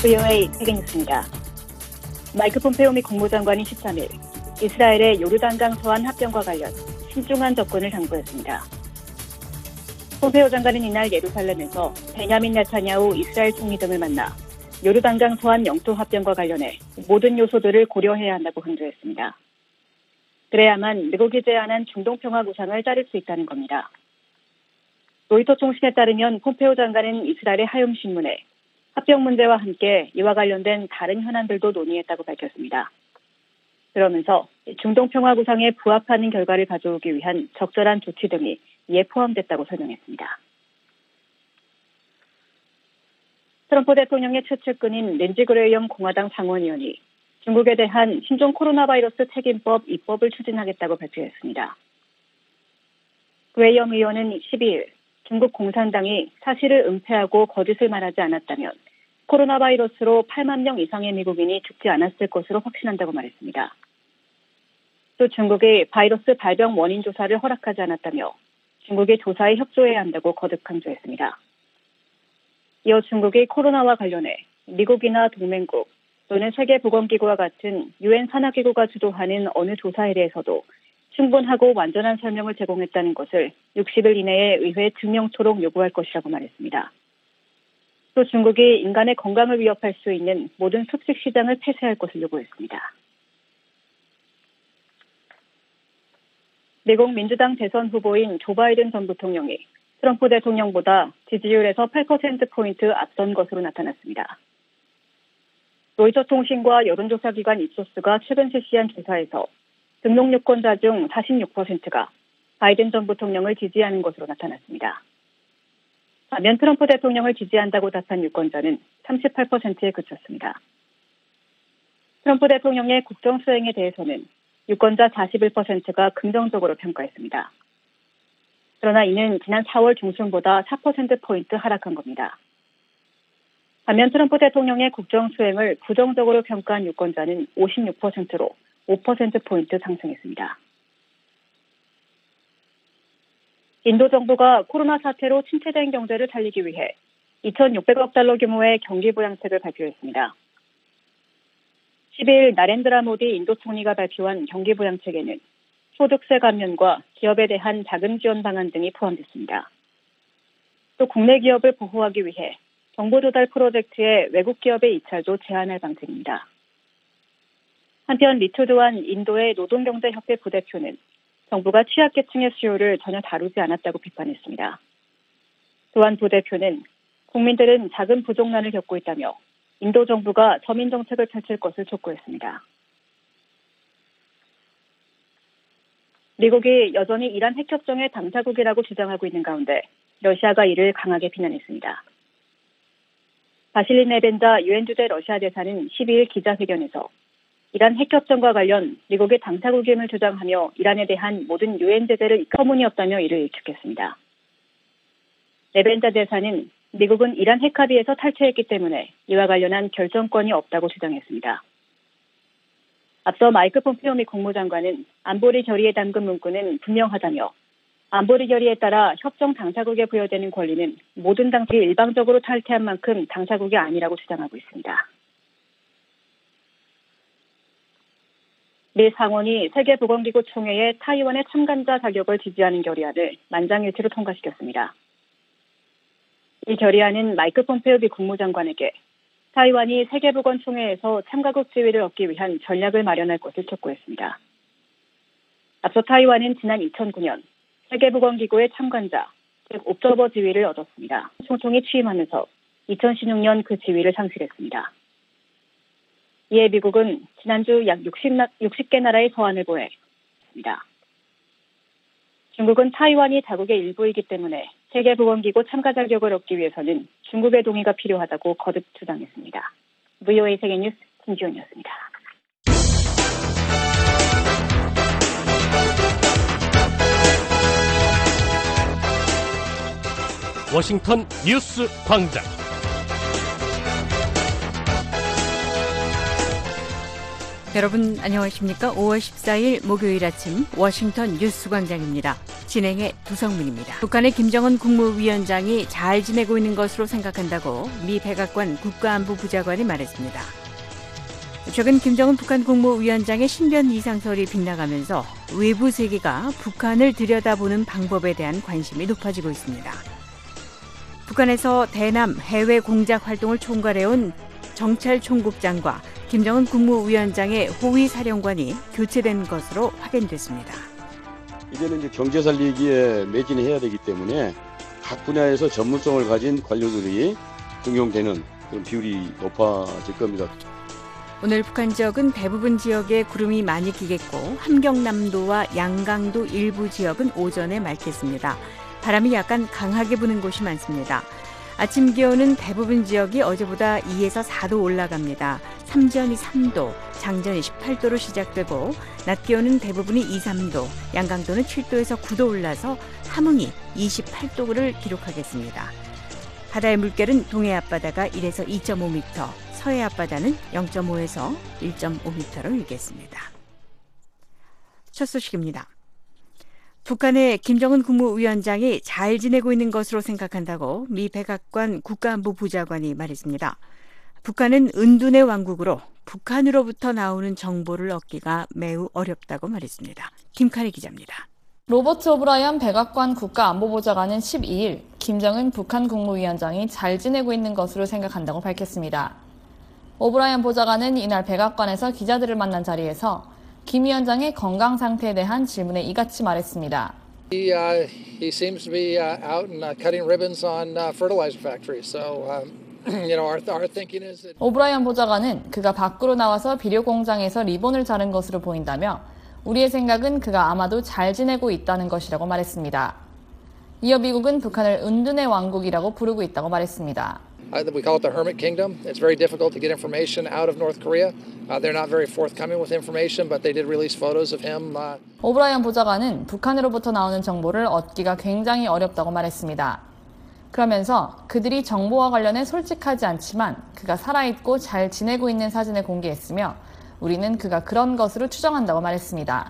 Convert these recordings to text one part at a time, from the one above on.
VOA 세계뉴스입니다. 마이크 폼페오 미 국무장관이 13일 이스라엘의 요르단강 서안 합병과 관련 신중한 접근을 당부했습니다. 폼페오 장관은 이날 예루살렘에서 베냐민 네타냐후 이스라엘 총리 등을 만나 요르단강 서안 영토 합병과 관련해 모든 요소들을 고려해야 한다고 강조했습니다. 그래야만 미국이 제안한 중동평화 구상을 따를 수 있다는 겁니다. 로이터 통신에 따르면 폼페오 장관은 이스라엘의 하얠 신문에 합병 문제와 함께 이와 관련된 다른 현안들도 논의했다고 밝혔습니다. 그러면서 중동평화 구상에 부합하는 결과를 가져오기 위한 적절한 조치 등이 이에 포함됐다고 설명했습니다. 트럼프 대통령의 최측근인 린지 그레이엄 공화당 상원의원이 중국에 대한 신종 코로나 바이러스 책임법 입법을 추진하겠다고 발표했습니다. 그레이엄 의원은 12일 중국 공산당이 사실을 은폐하고 거짓을 말하지 않았다면 코로나 바이러스로 8만 명 이상의 미국인이 죽지 않았을 것으로 확신한다고 말했습니다. 또 중국이 바이러스 발병 원인 조사를 허락하지 않았다며 중국이 조사에 협조해야 한다고 거듭 강조했습니다. 이어 중국이 코로나와 관련해 미국이나 동맹국 또는 세계보건기구와 같은 유엔 산하기구가 주도하는 어느 조사에 대해서도 충분하고 완전한 설명을 제공했다는 것을 60일 이내에 의회에 증명토록 요구할 것이라고 말했습니다. 또 중국이 인간의 건강을 위협할 수 있는 모든 습식 시장을 폐쇄할 것을 요구했습니다. 미국 민주당 대선 후보인 조 바이든 전 부통령이 트럼프 대통령보다 지지율에서 8%포인트 앞선 것으로 나타났습니다. 로이터 통신과 여론조사기관 입소스가 최근 실시한 조사에서 등록 유권자 중 46%가 바이든 전 부통령을 지지하는 것으로 나타났습니다. 반면 트럼프 대통령을 지지한다고 답한 유권자는 38%에 그쳤습니다. 트럼프 대통령의 국정 수행에 대해서는 유권자 41%가 긍정적으로 평가했습니다. 그러나 이는 지난 4월 중순보다 4%포인트 하락한 겁니다. 반면 트럼프 대통령의 국정 수행을 부정적으로 평가한 유권자는 56%로 5%포인트 상승했습니다. 인도 정부가 코로나 사태로 침체된 경제를 살리기 위해 2,600억 달러 규모의 경기 부양책을 발표했습니다. 12일 나렌드라 모디 인도 총리가 발표한 경기 부양책에는 소득세 감면과 기업에 대한 자금 지원 방안 등이 포함됐습니다. 또 국내 기업을 보호하기 위해 정보 조달 프로젝트에 외국 기업의 입찰도 제한할 방침입니다. 한편 리투드완 인도의 노동경제협회 부대표는 정부가 취약계층의 수요를 전혀 다루지 않았다고 비판했습니다. 또한 부대표는 국민들은 자금 부족난을 겪고 있다며 인도 정부가 서민 정책을 펼칠 것을 촉구했습니다. 미국이 여전히 이란 핵협정의 당사국이라고 주장하고 있는 가운데 러시아가 이를 강하게 비난했습니다. 바실리 네벤자 유엔 주재 러시아 대사는 12일 기자회견에서 이란 핵협정과 관련 미국의 당사국임을 주장하며 이란에 대한 모든 유엔 제재를 터무니없다며 이를 일축했습니다. 네벤자 대사는 미국은 이란 핵합의에서 탈퇴했기 때문에 이와 관련한 결정권이 없다고 주장했습니다. 앞서 마이크 폼페오 미 국무장관은 안보리 결의에 담긴 문구는 분명하다며 안보리 결의에 따라 협정 당사국에 부여되는 권리는 모든 당국이 일방적으로 탈퇴한 만큼 당사국이 아니라고 주장하고 있습니다. 미 상원이 세계보건기구 총회의 타이완의 참관자 자격을 지지하는 결의안을 만장일치로 통과시켰습니다. 이 결의안은 마이크 폼페오 미 국무장관에게 타이완이 세계보건총회에서 참가국 지위를 얻기 위한 전략을 마련할 것을 촉구했습니다. 앞서 타이완은 지난 2009년 세계보건기구의 참관자, 즉 옵저버 지위를 얻었습니다. 총통이 취임하면서 2016년 그 지위를 상실했습니다. 이에 미국은 지난주 약 60개 나라의 서한을 보냈습니다. 중국은 타이완이 자국의 일부이기 때문에 세계보건기구 참가 자격을 얻기 위해서는 중국의 동의가 필요하다고 거듭 주장했습니다. VOA 세계뉴스 김지훈이었습니다. 워싱턴 뉴스 광장. 여러분 안녕하십니까? 5월 14일 목요일 아침 워싱턴 뉴스광장입니다. 진행의 두성문입니다. 북한의 김정은 국무위원장이 잘 지내고 있는 것으로 생각한다고 미 백악관 국가안보부장관이 말했습니다. 최근 김정은 북한 국무위원장의 신변 이상설이 빗나가면서 외부 세계가 북한을 들여다보는 방법에 대한 관심이 높아지고 있습니다. 북한에서 대남 해외 공작 활동을 총괄해온 정찰총국장과 김정은 국무위원장의 호위 사령관이 교체된 것으로 확인됐습니다. 이제는 이제 경제 살리기에 매진해야 되기 때문에 각 분야에서 전문성을 가진 관료들이 등용되는 그런 비율이 높아질 겁니다. 오늘 북한 지역은 대부분 지역에 구름이 많이 끼겠고 함경남도와 양강도 일부 지역은 오전에 맑겠습니다. 바람이 약간 강하게 부는 곳이 많습니다. 아침 기온은 대부분 지역이 어제보다 2에서 4도 올라갑니다. 삼전이 3도, 장전이 18도로 시작되고 낮 기온은 대부분이 2, 3도, 양강도는 7도에서 9도 올라서 함흥이 28도를 기록하겠습니다. 바다의 물결은 동해 앞바다가 1에서 2.5m, 서해 앞바다는 0.5에서 1.5m로 일겠습니다. 첫 소식입니다. 북한의 김정은 국무위원장이 잘 지내고 있는 것으로 생각한다고 미 백악관 국가안보부장관이 말했습니다. 북한은 은둔의 왕국으로 북한으로부터 나오는 정보를 얻기가 매우 어렵다고 말했습니다. 김카리 기자입니다. 로버트 오브라이언 백악관 국가안보보좌관은 12일 김정은 북한 국무위원장이 잘 지내고 있는 것으로 생각한다고 밝혔습니다. 오브라이언 보좌관은 이날 백악관에서 기자들을 만난 자리에서 김 위원장의 건강 상태에 대한 질문에 이같이 말했습니다. He seems to be out and cutting ribbons on fertilizer factories. So, our thinking is that 오브라이언 보좌관은 그가 밖으로 나와서 비료 공장에서 리본을 자른 것으로 보인다며 우리의 생각은 그가 아마도 잘 지내고 있다는 것이라고 말했습니다. 이어 미국은 북한을 은둔의 왕국이라고 부르고 있다고 말했습니다. We call it the Hermit Kingdom. It's very difficult to get information out of North Korea. They're not very forthcoming with information, but they did release photos of him. 오브라이언 보좌관은 북한으로부터 나오는 정보를 얻기가 굉장히 어렵다고 말했습니다. 그러면서 그들이 정보와 관련해 솔직하지 않지만 그가 살아있고 잘 지내고 있는 사진을 공개했으며 우리는 그가 그런 것으로 추정한다고 말했습니다.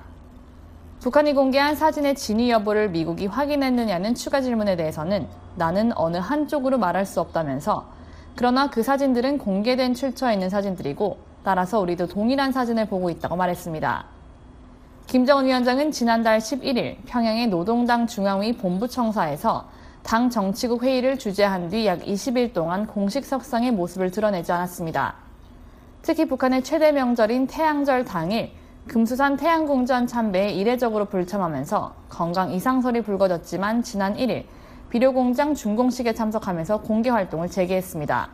북한이 공개한 사진의 진위 여부를 미국이 확인했느냐는 추가 질문에 대해서는 나는 어느 한쪽으로 말할 수 없다면서 그러나 그 사진들은 공개된 출처에 있는 사진들이고 따라서 우리도 동일한 사진을 보고 있다고 말했습니다. 김정은 위원장은 지난달 11일 평양의 노동당 중앙위 본부청사에서 당 정치국 회의를 주재한 뒤 약 20일 동안 공식 석상의 모습을 드러내지 않았습니다. 특히 북한의 최대 명절인 태양절 당일 금수산 태양궁전 참배에 이례적으로 불참하면서 건강 이상설이 불거졌지만 지난 1일 비료공장 준공식에 참석하면서 공개 활동을 재개했습니다.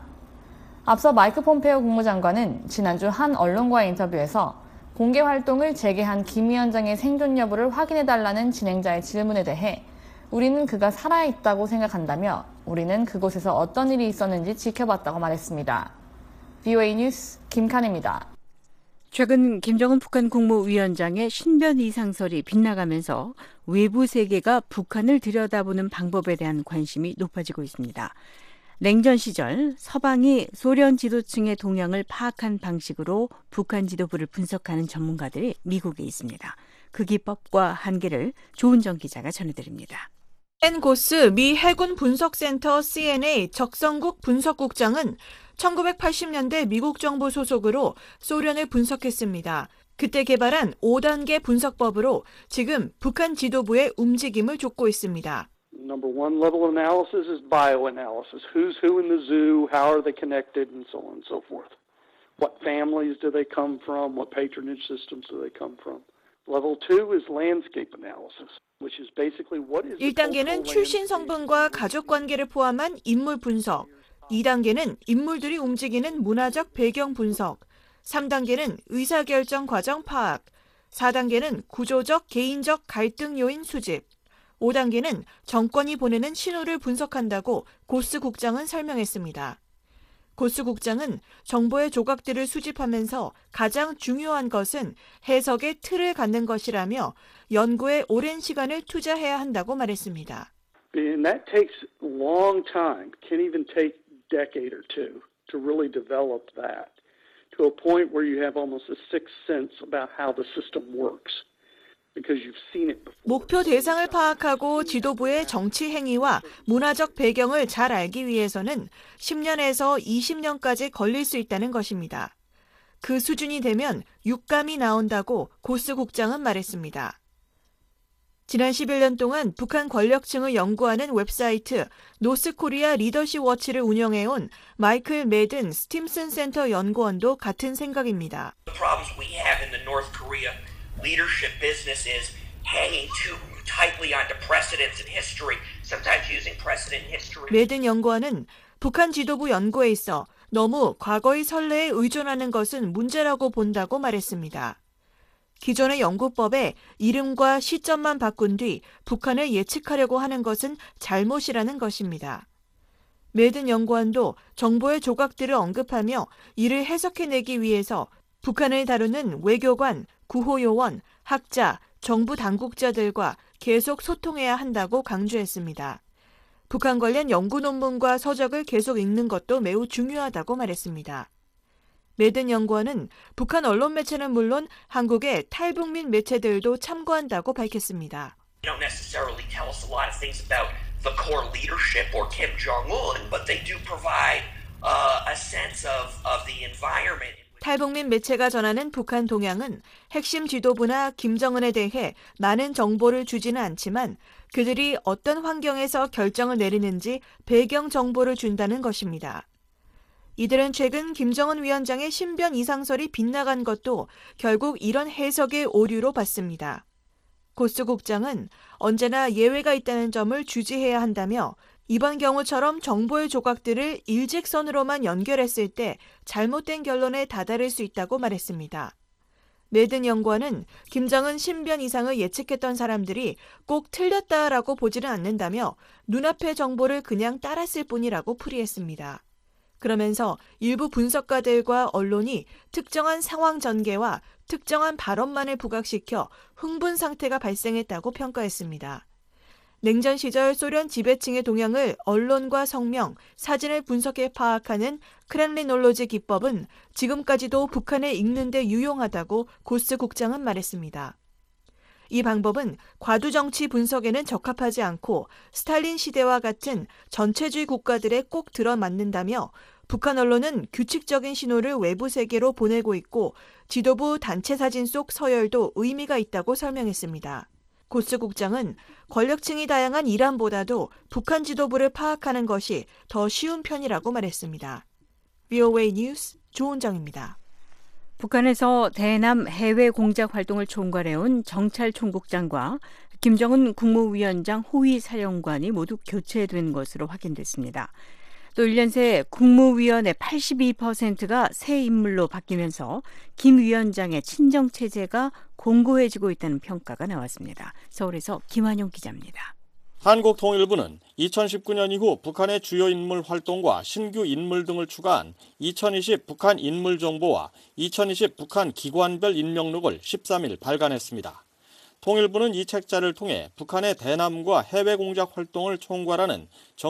앞서 마이크 폼페오 국무장관은 지난주 한 언론과의 인터뷰에서 공개 활동을 재개한 김 위원장의 생존 여부를 확인해달라는 진행자의 질문에 대해 우리는 그가 살아있다고 생각한다며 우리는 그곳에서 어떤 일이 있었는지 지켜봤다고 말했습니다. VOA 뉴스 김칸입니다. 최근 김정은 북한 국무위원장의 신변 이상설이 빗나가면서 외부 세계가 북한을 들여다보는 방법에 대한 관심이 높아지고 있습니다. 냉전 시절 서방이 소련 지도층의 동향을 파악한 방식으로 북한 지도부를 분석하는 전문가들이 미국에 있습니다. 그 기법과 한계를 조은정 기자가 전해드립니다. 앤 고스 미 해군 분석센터 CNA 적성국 분석국장은 1980년대 미국 정부 소속으로 소련을 분석했습니다. 그때 개발한 5단계 분석법으로 지금 북한 지도부의 움직임을 좇고 있습니다. Number one level of analysis is bioanalysis. Who's who in the zoo, how are they connected, and so on and so forth. What families do they come from, what patronage systems do they come from. Level two is landscape analysis, which is basically what is the 1단계는 출신 성분과 가족 관계를 포함한 인물 분석, 2단계는 인물들이 움직이는 문화적 배경 분석, 3단계는 의사결정 과정 파악, 4단계는 구조적 개인적 갈등 요인 수집, 5단계는 정권이 보내는 신호를 분석한다고 고스 국장은 설명했습니다. 고스 국장은 정보의 조각들을 수집하면서 가장 중요한 것은 해석의 틀을 갖는 것이라며 연구에 오랜 시간을 투자해야 한다고 말했습니다. And that takes a long time, can even take a decade or two to really develop that. to a point where you have almost a sixth sense about how the system works because you've seen it before. 목표 대상을 파악하고 지도부의 정치 행위와 문화적 배경을 잘 알기 위해서는 10년에서 20년까지 걸릴 수 있다는 것입니다. 그 수준이 되면 육감이 나온다고 고스 국장은 말했습니다. 지난 11년 동안 북한 권력층을 연구하는 웹사이트 노스코리아 리더십 워치를 운영해온 마이클 매든 스팀슨 센터 연구원도 같은 생각입니다. The problems we have in the North Korea leadership business is hanging too tightly onto precedents in history, sometimes using precedent in history. 매든 연구원은 북한 지도부 연구에 있어 너무 과거의 선례에 의존하는 것은 문제라고 본다고 말했습니다. 기존의 연구법에 이름과 시점만 바꾼 뒤 북한을 예측하려고 하는 것은 잘못이라는 것입니다. 매든 연구원도 정보의 조각들을 언급하며 이를 해석해내기 위해서 북한을 다루는 외교관, 구호요원, 학자, 정부 당국자들과 계속 소통해야 한다고 강조했습니다. 북한 관련 연구 논문과 서적을 계속 읽는 것도 매우 중요하다고 말했습니다. 매든 연구원은 북한 언론 매체는 물론 한국의 탈북민 매체들도 참고한다고 밝혔습니다. They don't necessarily tell us a lot of things about the core leadership or Kim Jong-un, but they do provide a sense of the environment. 탈북민 매체가 전하는 북한 동향은 핵심 지도부나 김정은에 대해 많은 정보를 주지는 않지만 그들이 어떤 환경에서 결정을 내리는지 배경 정보를 준다는 것입니다. 이들은 최근 김정은 위원장의 신변 이상설이 빗나간 것도 결국 이런 해석의 오류로 봤습니다. 고스 국장은 언제나 예외가 있다는 점을 주지해야 한다며 이번 경우처럼 정보의 조각들을 일직선으로만 연결했을 때 잘못된 결론에 다다를 수 있다고 말했습니다. 매든 연구원은 김정은 신변 이상을 예측했던 사람들이 꼭 틀렸다라고 보지는 않는다며 눈앞의 정보를 그냥 따랐을 뿐이라고 풀이했습니다. 그러면서 일부 분석가들과 언론이 특정한 상황 전개와 특정한 발언만을 부각시켜 흥분 상태가 발생했다고 평가했습니다. 냉전 시절 소련 지배층의 동향을 언론과 성명, 사진을 분석해 파악하는 크렘리놀로지 기법은 지금까지도 북한에 읽는 데 유용하다고 고스 국장은 말했습니다. 이 방법은 과두정치 분석에는 적합하지 않고 스탈린 시대와 같은 전체주의 국가들에 꼭 들어맞는다며 북한 언론은 규칙적인 신호를 외부 세계로 보내고 있고 지도부 단체 사진 속 서열도 의미가 있다고 설명했습니다. 고스 국장은 권력층이 다양한 이란보다도 북한 지도부를 파악하는 것이 더 쉬운 편이라고 말했습니다. VOA 뉴스 조은정입니다. 북한에서 대남 해외 공작 활동을 총괄해온 정찰총국장과 김정은 국무위원장 호위 사령관이 모두 교체된 것으로 확인됐습니다. 또 1년 새 국무위원의 82%가 새 인물로 바뀌면서 김 위원장의 친정체제가 공고해지고 있다는 평가가 나왔습니다. 서울에서 김환용 기자입니다. 한국통일부는 2019년 이후 북한의 주요 인물 활동과 신규 인물 등을 추가한 2020 북한 인물 정보와 2020 북한 기관별 인명록을 13일 발간했습니다. 통일부는 이 책자를 통해 북한의 대남과 해외 공작 활동을 총괄하는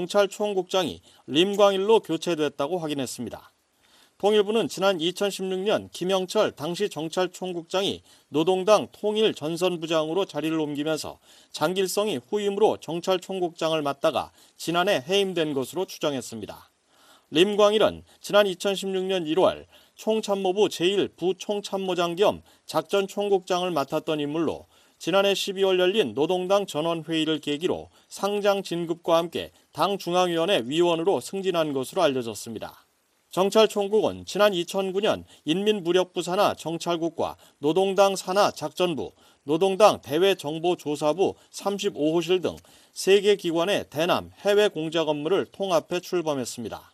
정찰총국장이 림광일로 교체됐다고 확인했습니다. 통일부는 지난 2016년 김영철 당시 정찰총국장이 노동당 통일전선부장으로 자리를 옮기면서 장길성이 후임으로 정찰총국장을 맡다가 지난해 해임된 것으로 추정했습니다. 림광일은 지난 2016년 1월 총참모부 제1부총참모장 겸 작전총국장을 맡았던 인물로 지난해 12월 열린 노동당 전원회의를 계기로 상장 진급과 함께 당 중앙위원회 위원으로 승진한 것으로 알려졌습니다. 정찰총국은 지난 2009년 인민무력부 산하 정찰국과 노동당 산하 작전부, 노동당 대외정보조사부 35호실 등 3개 기관의 대남 해외 공작 업무를 통합해 출범했습니다.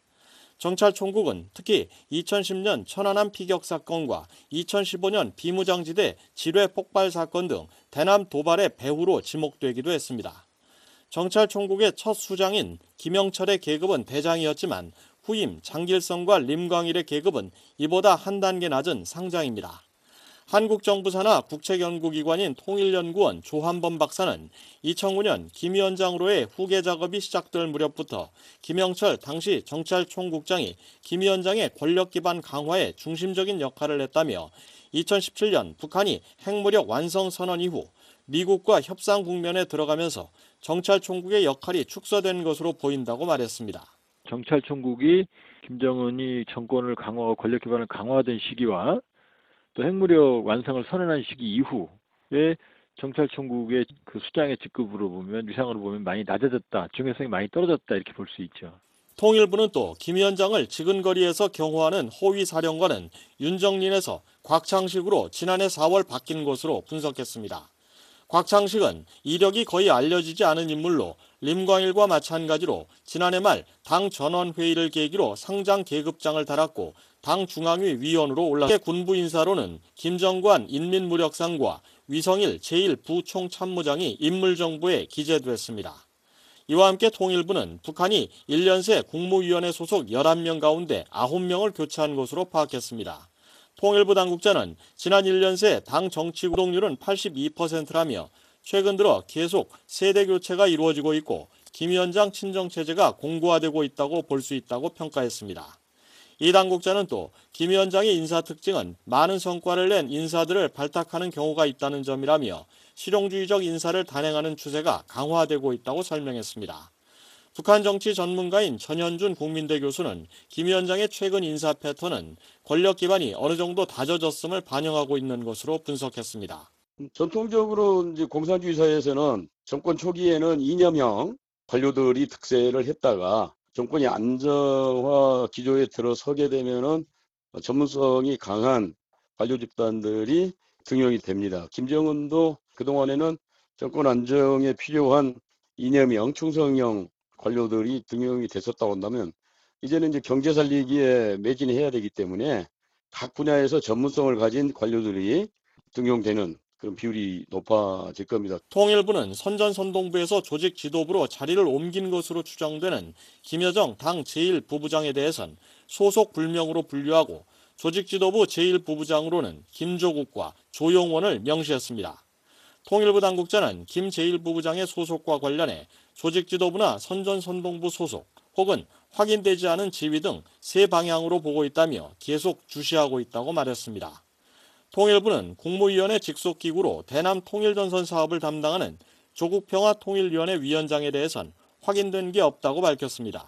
정찰총국은 특히 2010년 천안함 피격 사건과 2015년 비무장지대 지뢰 폭발 사건 등 대남 도발의 배후로 지목되기도 했습니다. 정찰총국의 첫 수장인 김영철의 계급은 대장이었지만 후임 장길성과 림광일의 계급은 이보다 한 단계 낮은 상장입니다. 한국 정부 산하 국책연구기관인 통일연구원 조한범 박사는 2009년 김 위원장으로의 후계 작업이 시작될 무렵부터 김영철 당시 정찰총국장이 김 위원장의 권력 기반 강화에 중심적인 역할을 했다며 2017년 북한이 핵무력 완성 선언 이후 미국과 협상 국면에 들어가면서 정찰총국의 역할이 축소된 것으로 보인다고 말했습니다. 정찰총국이 김정은이 정권을 강화하고 권력 기반을 강화하던 시기와 또 핵무력 완성을 선언한 시기 이후에 정찰총국의 그 수장의 직급으로 보면 위상으로 보면 많이 낮아졌다, 중요성이 많이 떨어졌다 이렇게 볼 수 있죠. 통일부는 또 김 위원장을 지근거리에서 경호하는 호위 사령관은 윤정린에서 곽창식으로 지난해 4월 바뀐 것으로 분석했습니다. 곽창식은 이력이 거의 알려지지 않은 인물로 림광일과 마찬가지로 지난해 말 당 전원회의를 계기로 상장 계급장을 달았고 당 중앙위 위원으로 올랐고 군부 인사로는 김정관 인민무력상과 위성일 제1부총참모장이 인물정보에 기재됐습니다. 이와 함께 통일부는 북한이 1년 새 국무위원회 소속 11명 가운데 9명을 교체한 것으로 파악했습니다. 통일부 당국자는 지난 1년 새 당 정치 구독률은 82%라며 최근 들어 계속 세대 교체가 이루어지고 있고 김 위원장 친정체제가 공고화되고 있다고 볼 수 있다고 평가했습니다. 이 당국자는 또 김 위원장의 인사 특징은 많은 성과를 낸 인사들을 발탁하는 경우가 있다는 점이라며 실용주의적 인사를 단행하는 추세가 강화되고 있다고 설명했습니다. 북한 정치 전문가인 전현준 국민대 교수는 김 위원장의 최근 인사 패턴은 권력 기반이 어느 정도 다져졌음을 반영하고 있는 것으로 분석했습니다. 전통적으로 이제 공산주의 사회에서는 정권 초기에는 이념형 관료들이 득세를 했다가 정권이 안정화 기조에 들어서게 되면은 전문성이 강한 관료 집단들이 등용이 됩니다. 김정은도 그동안에는 정권 안정에 필요한 이념형, 충성형 관료들이 등용이 됐었다고 한다면 이제는 이제 경제 살리기에 매진해야 되기 때문에 각 분야에서 전문성을 가진 관료들이 등용되는 그런 비율이 높아질 겁니다. 통일부는 선전선동부에서 조직 지도부로 자리를 옮긴 것으로 추정되는 김여정 당 제1부부장에 대해선 소속 불명으로 분류하고 조직 지도부 제1부부장으로는 김조국과 조용원을 명시했습니다. 통일부 당국자는 김 제1부부장의 소속과 관련해 조직 지도부나 선전선동부 소속 혹은 확인되지 않은 지위 등 세 방향으로 보고 있다며 계속 주시하고 있다고 말했습니다. 통일부는 국무위원회 직속기구로 대남 통일전선 사업을 담당하는 조국평화통일위원회 위원장에 대해선 확인된 게 없다고 밝혔습니다.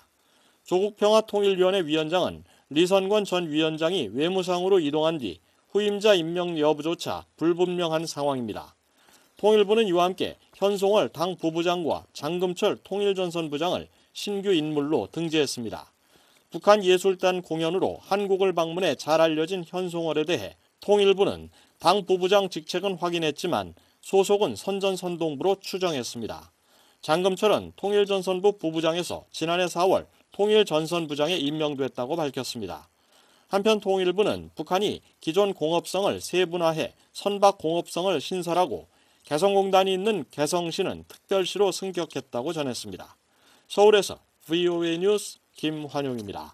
조국평화통일위원회 위원장은 리선권 전 위원장이 외무상으로 이동한 뒤 후임자 임명 여부조차 불분명한 상황입니다. 통일부는 이와 함께 현송월 당 부부장과 장금철 통일전선부장을 신규 인물로 등재했습니다. 북한 예술단 공연으로 한국을 방문해 잘 알려진 현송월에 대해 통일부는 당 부부장 직책은 확인했지만 소속은 선전선동부로 추정했습니다. 장금철은 통일전선부 부부장에서 지난해 4월 통일전선부장에 임명됐다고 밝혔습니다. 한편 통일부는 북한이 기존 공업성을 세분화해 선박공업성을 신설하고 개성공단이 있는 개성시는 특별시로 승격했다고 전했습니다. 서울에서 VOA 뉴스 김환용입니다.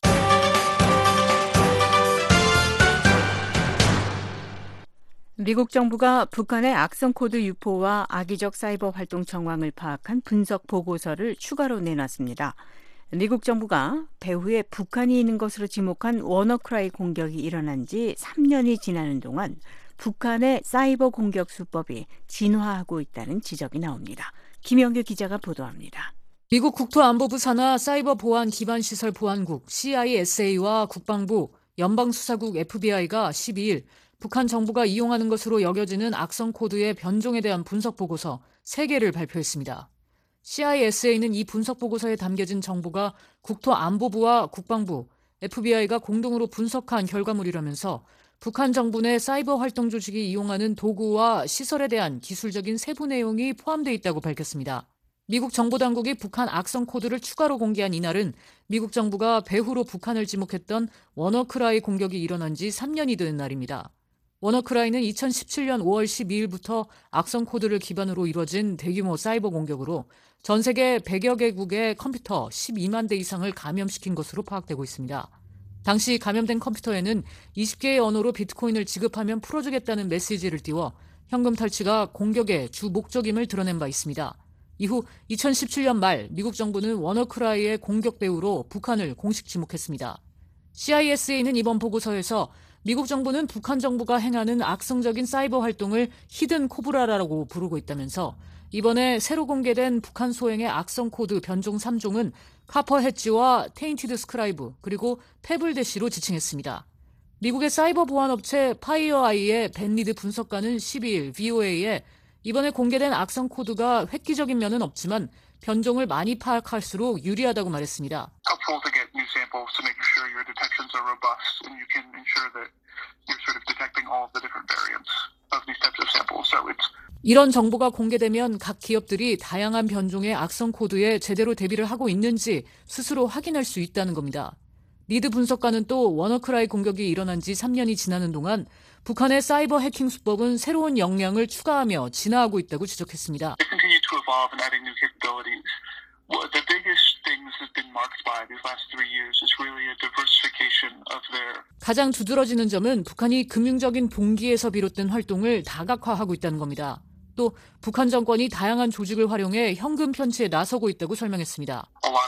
미국 정부가 북한의 악성 코드 유포와 악의적 사이버 활동 정황을 파악한 분석 보고서를 추가로 내놨습니다. 미국 정부가 배후에 북한이 있는 것으로 지목한 워너크라이 공격이 일어난 지 3년이 지나는 동안 북한의 사이버 공격 수법이 진화하고 있다는 지적이 나옵니다. 김영규 기자가 보도합니다. 미국 국토안보부 산하 사이버 보안 기반 시설 보안국 CISA와 국방부, 연방수사국 FBI가 12일 북한 정부가 이용하는 것으로 여겨지는 악성 코드의 변종에 대한 분석 보고서 3개를 발표했습니다. CISA는 이 분석 보고서에 담겨진 정보가 국토안보부와 국방부, FBI가 공동으로 분석한 결과물이라면서 북한 정부 내 사이버 활동 조직이 이용하는 도구와 시설에 대한 기술적인 세부 내용이 포함되어 있다고 밝혔습니다. 미국 정보당국이 북한 악성 코드를 추가로 공개한 이날은 미국 정부가 배후로 북한을 지목했던 워너크라이 공격이 일어난 지 3년이 된 날입니다. 워너크라이는 2017년 5월 12일부터 악성 코드를 기반으로 이뤄진 대규모 사이버 공격으로 전 세계 100여 개국의 컴퓨터 12만 대 이상을 감염시킨 것으로 파악되고 있습니다. 당시 감염된 컴퓨터에는 20개의 언어로 비트코인을 지급하면 풀어주겠다는 메시지를 띄워 현금 탈취가 공격의 주 목적임을 드러낸 바 있습니다. 이후 2017년 말 미국 정부는 워너크라이의 공격 배후로 북한을 공식 지목했습니다. CISA는 이번 보고서에서 미국 정부는 북한 정부가 행하는 악성적인 사이버 활동을 히든 코브라라고 부르고 있다면서 이번에 새로 공개된 북한 소행의 악성 코드 변종 3종은 카퍼 해지와 테인티드 스크라이브 그리고 페블대시로 지칭했습니다. 미국의 사이버 보안 업체 파이어아이의 벤 리드 분석가는 12일 VOA에 이번에 공개된 악성 코드가 획기적인 면은 없지만 변종을 많이 파악할수록 유리하다고 말했습니다. 이런 정보가 공개되면 각 기업들이 다양한 변종의 악성 코드에 제대로 대비를 하고 있는지 스스로 확인할 수 있다는 겁니다. 리드 분석가는 또 워너크라이 공격이 일어난 지 3년이 지나는 동안 북한의 사이버 해킹 수법은 새로운 역량을 추가하며 진화하고 있다고 지적했습니다. 가장 두드러지는 점은 북한이 금융적인 동기에서 비롯된 활동을 다각화하고 있다는 겁니다. 또 북한 정권이 다양한 조직을 활용해 현금 편취에 나서고 있다고 설명했습니다.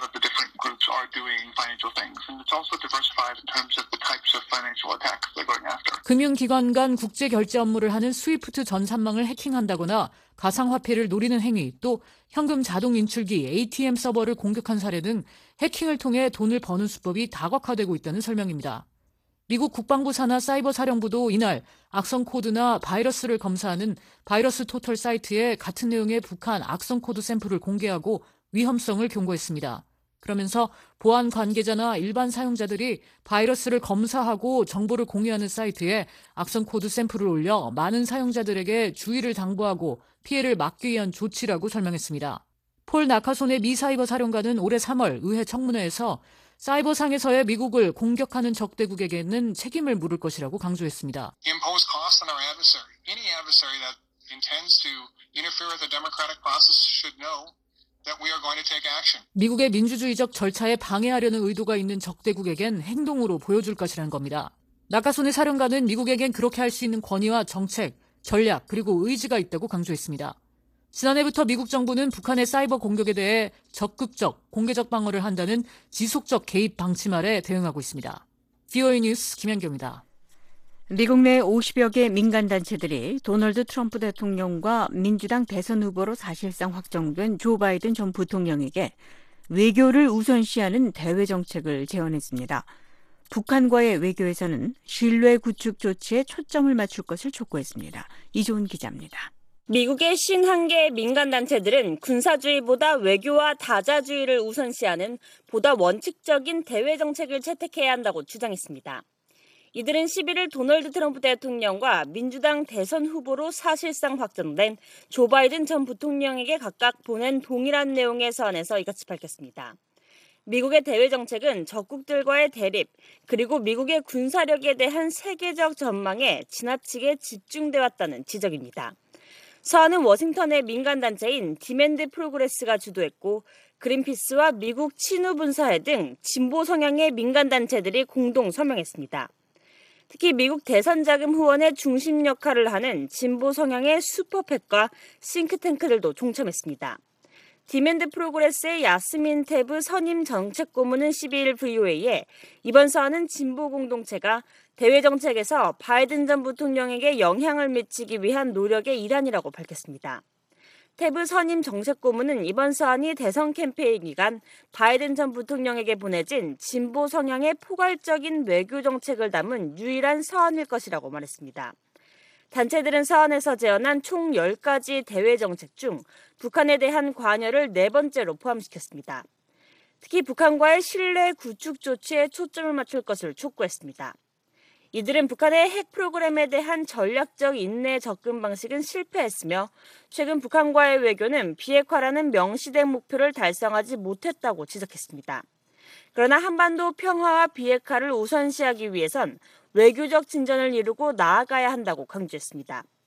금융기관 간 국제 결제 업무를 하는 스위프트 전산망을 해킹한다거나 가상화폐를 노리는 행위, 또 현금 자동 인출기 ATM 서버를 공격한 사례 등 해킹을 통해 돈을 버는 수법이 다각화되고 있다는 설명입니다. 미국 국방부 산하 사이버 사령부도 이날 악성 코드나 바이러스를 검사하는 바이러스 토털 사이트에 같은 내용의 북한 악성 코드 샘플을 공개하고 위험성을 경고했습니다. 그러면서 보안 관계자나 일반 사용자들이 바이러스를 검사하고 정보를 공유하는 사이트에 악성 코드 샘플을 올려 많은 사용자들에게 주의를 당부하고 피해를 막기 위한 조치라고 설명했습니다. 폴 나카손의 미 사이버 사령관은 올해 3월 의회 청문회에서 사이버상에서의 미국을 공격하는 적대국에게는 책임을 물을 것이라고 강조했습니다. 미국의 민주주의적 절차에 방해하려는 의도가 있는 적대국에겐 행동으로 보여줄 것이라는 겁니다. 나카손의 사령관은 미국에겐 그렇게 할 수 있는 권위와 정책, 전략 그리고 의지가 있다고 강조했습니다. 지난해부터 미국 정부는 북한의 사이버 공격에 대해 적극적, 공개적 방어를 한다는 지속적 개입 방침 아래 대응하고 있습니다. VOA 뉴스 김현경입니다. 미국 내 50여 개 민간단체들이 도널드 트럼프 대통령과 민주당 대선 후보로 사실상 확정된 조 바이든 전 부통령에게 외교를 우선시하는 대외 정책을 제언했습니다. 북한과의 외교에서는 신뢰 구축 조치에 초점을 맞출 것을 촉구했습니다. 이조은 기자입니다. 미국의 51개 민간단체들은 군사주의보다 외교와 다자주의를 우선시하는 보다 원칙적인 대외 정책을 채택해야 한다고 주장했습니다. 이들은 11일 도널드 트럼프 대통령과 민주당 대선 후보로 사실상 확정된 조 바이든 전 부통령에게 각각 보낸 동일한 내용의 서한에서 이같이 밝혔습니다. 미국의 대외 정책은 적국들과의 대립, 그리고 미국의 군사력에 대한 세계적 전망에 지나치게 집중돼 왔다는 지적입니다. 서한은 워싱턴의 민간단체인 디맨드 프로그레스가 주도했고 그린피스와 미국 친우분사회 등 진보 성향의 민간단체들이 공동 서명했습니다. 특히 미국 대선자금 후원의 중심 역할을 하는 진보 성향의 슈퍼팩과 싱크탱크들도 동참했습니다. 디맨드 프로그레스의 야스민 테브 선임 정책고문은 12일 VOA에 이번 서한은 진보 공동체가 대외 정책에서 바이든 전 부통령에게 영향을 미치기 위한 노력의 일환이라고 밝혔습니다. 테브 선임 정책고문은 이번 서한이 대선 캠페인 기간 바이든 전 부통령에게 보내진 진보 성향의 포괄적인 외교 정책을 담은 유일한 서한일 것이라고 말했습니다. 단체들은 서한에서 제언한 총 10가지 대외 정책 중 북한에 대한 관여를 4번째로 포함시켰습니다. 특히 북한과의 신뢰 구축 조치에 초점을 맞출 것을 촉구했습니다. 이들은 북한의 핵 프로그램에 대한 전략적 인내 접근 방식은 실패했으며 최근 북한과의 외교는 비핵화라는 명시된 목표를 달성하지 못했다고 지적했습니다. 그러나 한반도 평화와 비핵화를 우선시하기 위해선 외교적 진전을 이루고 나아가야 한다고 강조했습니다.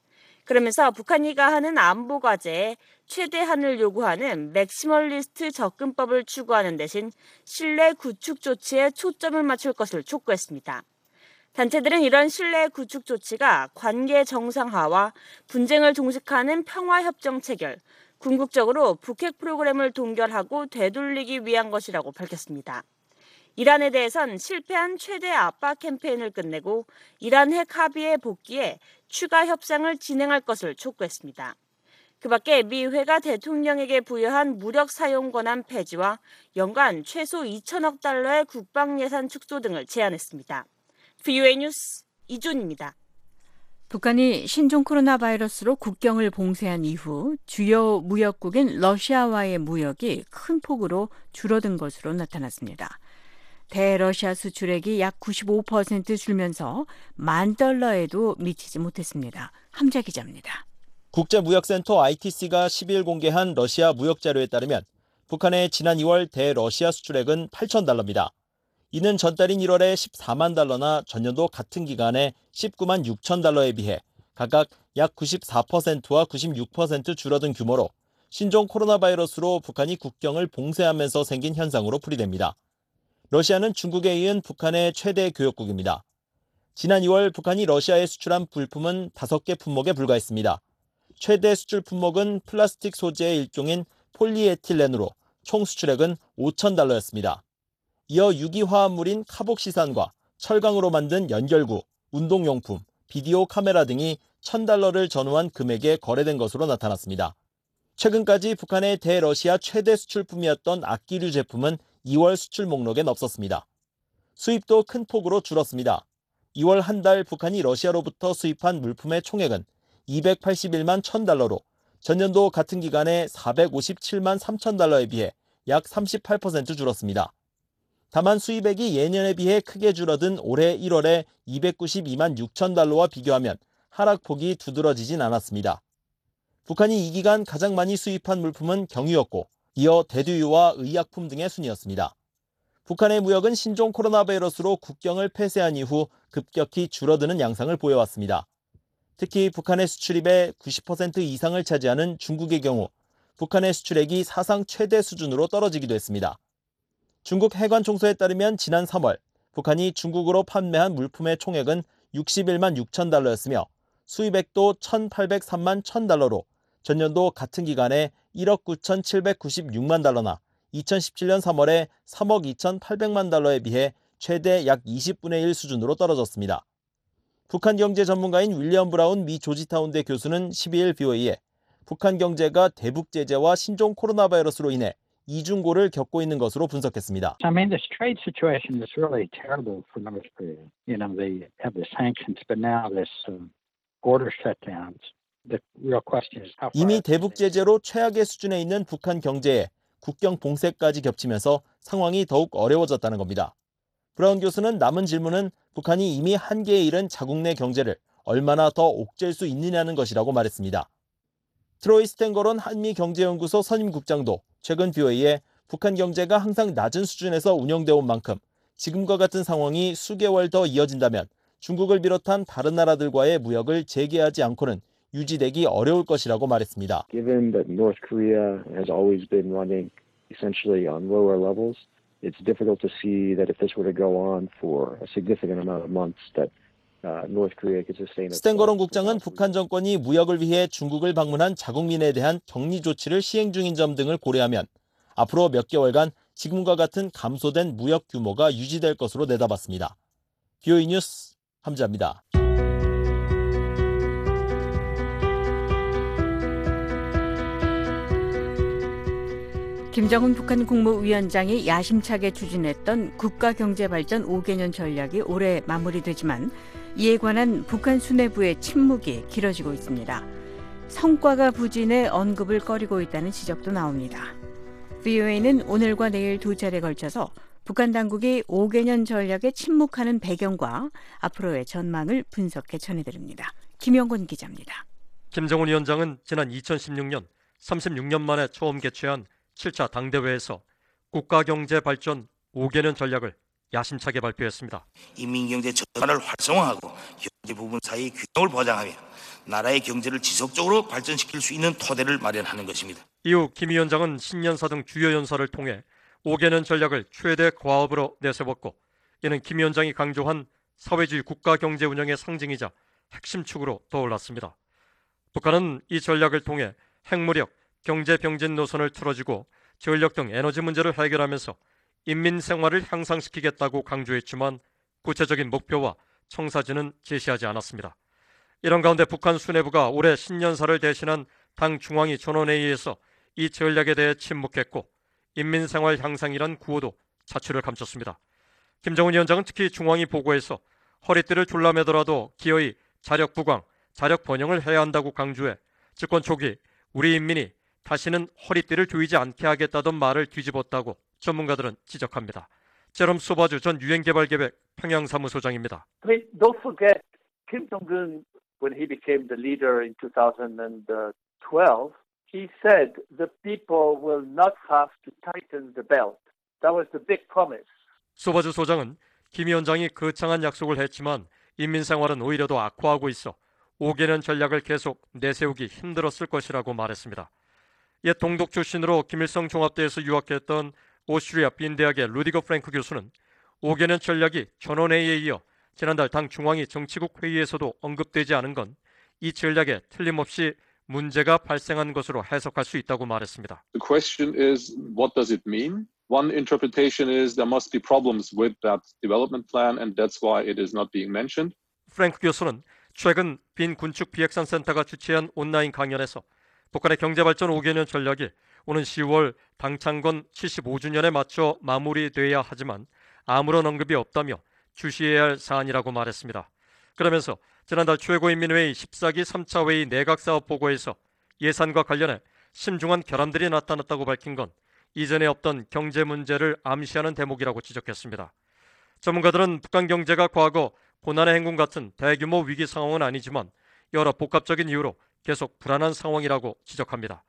그러면서 북한이 가하는 안보 과제에 최대한을 요구하는 맥시멀리스트 접근법을 추구하는 대신 신뢰 구축 조치에 초점을 맞출 것을 촉구했습니다. 단체들은 이런 신뢰 구축 조치가 관계 정상화와 분쟁을 종식하는 평화협정 체결, 궁극적으로 북핵 프로그램을 동결하고 되돌리기 위한 것이라고 밝혔습니다. 이란에 대해선 실패한 최대 압박 캠페인을 끝내고 이란 핵 합의에 복귀해 추가 협상을 진행할 것을 촉구했습니다. 그 밖에 미 의회가 대통령에게 부여한 무력 사용 권한 폐지와 연간 최소 2천억 달러의 국방 예산 축소 등을 제안했습니다. VOA 뉴스 이준입니다. 북한이 신종 코로나 바이러스로 국경을 봉쇄한 이후 주요 무역국인 러시아와의 무역이 큰 폭으로 줄어든 것으로 나타났습니다. 대러시아 수출액이 약 95% 줄면서 $10,000에도 미치지 못했습니다. 함자 기자입니다. 국제무역센터 ITC가 10일 공개한 러시아 무역 자료에 따르면 북한의 지난 2월 대러시아 수출액은 $8,000입니다. 이는 전달인 1월에 $140,000나 전년도 같은 기간에 $196,000에 비해 각각 약 94%와 96% 줄어든 규모로 신종 코로나 바이러스로 북한이 국경을 봉쇄하면서 생긴 현상으로 풀이됩니다. 러시아는 중국에 이은 북한의 최대 교역국입니다. 지난 2월 북한이 러시아에 수출한 물품은 5개 품목에 불과했습니다. 최대 수출 품목은 플라스틱 소재의 일종인 폴리에틸렌으로 총 수출액은 $5,000였습니다. 이어 유기화합물인 카복시산과 철강으로 만든 연결구, 운동용품, 비디오 카메라 등이 $1,000를 전후한 금액에 거래된 것으로 나타났습니다. 최근까지 북한의 대러시아 최대 수출품이었던 악기류 제품은 2월 수출 목록엔 없었습니다. 수입도 큰 폭으로 줄었습니다. 2월 한 달 북한이 러시아로부터 수입한 물품의 총액은 $281만 1,000로 전년도 같은 기간에 $457만 3,000에 비해 약 38% 줄었습니다. 다만 수입액이 예년에 비해 크게 줄어든 올해 1월에 $292만 6,000와 비교하면 하락폭이 두드러지진 않았습니다. 북한이 이 기간 가장 많이 수입한 물품은 경유였고 이어 대두유와 의약품 등의 순이었습니다. 북한의 무역은 신종 코로나 바이러스로 국경을 폐쇄한 이후 급격히 줄어드는 양상을 보여왔습니다. 특히 북한의 수출입의 90% 이상을 차지하는 중국의 경우 북한의 수출액이 사상 최대 수준으로 떨어지기도 했습니다. 중국 해관총소에 따르면 지난 3월 북한이 중국으로 판매한 물품의 총액은 $61만 6,000였으며 수입액도 $1,803만 1,000로 전년도 같은 기간에 $1억 9,796만 달러나 2017년 3월에 $3억 2,800만 달러에 비해 최대 약 20분의 1 수준으로 떨어졌습니다. 북한 경제 전문가인 윌리엄 브라운 미 조지타운대 교수는 12일 VOA에 북한 경제가 대북 제재와 신종 코로나 바이러스로 인해 이중고를 겪고 있는 것으로 분석했습니다. I mean, this trade situation is really terrible for North Korea. You know, they have the sanctions, but now this border shutdowns. The real question is how far. 이미 대북 제재로 최악의 수준에 있는 북한 경제에 국경 봉쇄까지 겹치면서 상황이 더욱 어려워졌다는 겁니다. 브라운 교수는 남은 질문은 북한이 이미 한계에 이른 자국 내 경제를 얼마나 더 옥죄일 수 있느냐는 것이라고 말했습니다. 트로이 스탠거론 한미경제연구소 선임국장도 최근 VOA에 북한 경제가 항상 낮은 수준에서 운영되어 온 만큼 지금과 같은 상황이 수개월 더 이어진다면 중국을 비롯한 다른 나라들과의 무역을 재개하지 않고는 유지되기 어려울 것이라고 말했습니다. Given that North Korea has always been running essentially on lower levels, it's difficult to see that if this were to go on for a significant amount of months that North Korea could sustain. 스탠거론 국장은 북한 정권이 무역을 위해 중국을 방문한 자국민에 대한 격리 조치를 시행 중인 점 등을 고려하면 앞으로 몇 개월간 지금과 같은 감소된 무역 규모가 유지될 것으로 내다봤습니다. VOA 뉴스 함자입니다. 김정은 북한 국무위원장이 야심차게 추진했던 국가경제발전 5개년 전략이 올해 마무리되지만 이에 관한 북한 수뇌부의 침묵이 길어지고 있습니다. 성과가 부진해 언급을 꺼리고 있다는 지적도 나옵니다. VOA는 오늘과 내일 두 차례 걸쳐서 북한 당국이 5개년 전략에 침묵하는 배경과 앞으로의 전망을 분석해 전해드립니다. 김영곤 기자입니다. 김정은 위원장은 지난 2016년 36년 만에 처음 개최한 7차 당대회에서 국가경제발전 5개년 전략을 야심차게 발표했습니다. 인민경제 전반을 활성화하고 경제 부분 사이의 균형을 보장하며 나라의 경제를 지속적으로 발전시킬 수 있는 토대를 마련하는 것입니다. 이후 김 위원장은 신년사 등 주요 연설을 통해 5개년 전략을 최대 과업으로 내세웠고, 이는 김 위원장이 강조한 사회주의 국가 경제 운영의 상징이자 핵심 축으로 떠올랐습니다. 북한은 이 전략을 통해 핵무력, 경제 병진 노선을 틀어주고 전력 등 에너지 문제를 해결하면서 인민 생활을 향상시키겠다고 강조했지만 구체적인 목표와 청사진은 제시하지 않았습니다. 이런 가운데 북한 수뇌부가 올해 신년사를 대신한 당 중앙위 전원회의에서 이 전략에 대해 침묵했고, 인민생활 향상이란 구호도 자취를 감췄습니다. 김정은 위원장은 특히 중앙위 보고에서 허리띠를 졸라매더라도 기어이 자력 부강, 자력 번영을 해야 한다고 강조해 집권 초기 우리 인민이 다시는 허리띠를 조이지 않게 하겠다던 말을 뒤집었다고 전문가들은 지적합니다. 제롬 소바주 전 유엔개발계획 평양사무소장입니다. Don't forget Kim Jong-un, when he became the leader in 2012, he said the people will not have to tighten the belt. That was the big promise. 소바주 소장은 김 위원장이 거창한 약속을 했지만 인민생활은 오히려 더 악화하고 있어 5개년 전략을 계속 내세우기 힘들었을 것이라고 말했습니다. 옛 동독 출신으로 김일성 종합대에서 유학했던 오스트리아 빈 대학의 루디거 프랭크 교수는 5개년 전략이 전원회의에 이어 지난달 당 중앙위 정치국 회의에서도 언급되지 않은 건 이 전략에 틀림없이 문제가 발생한 것으로 해석할 수 있다고 말했습니다. The question is, what does it mean? One interpretation is there must be problems with that development plan and that's why it is not being mentioned. 프랭크 교수는 최근 빈 군축 비핵산센터가 주최한 온라인 강연에서 북한의 경제발전 5개년 전략이 오는 10월 당창건 75주년에 맞춰 마무리돼야 하지만 아무런 언급이 없다며 주시해야 할 사안이라고 말했습니다. 그러면서 지난달 최고인민회의 14기 3차 회의 내각사업보고에서 예산과 관련해 심중한 결함들이 나타났다고 밝힌 건 이전에 없던 경제 문제를 암시하는 대목이라고 지적했습니다. 전문가들은 북한 경제가 과거 고난의 행군 같은 대규모 위기 상황은 아니지만 여러 복합적인 이유로 계속 불안한 상황이라고 지적합니다.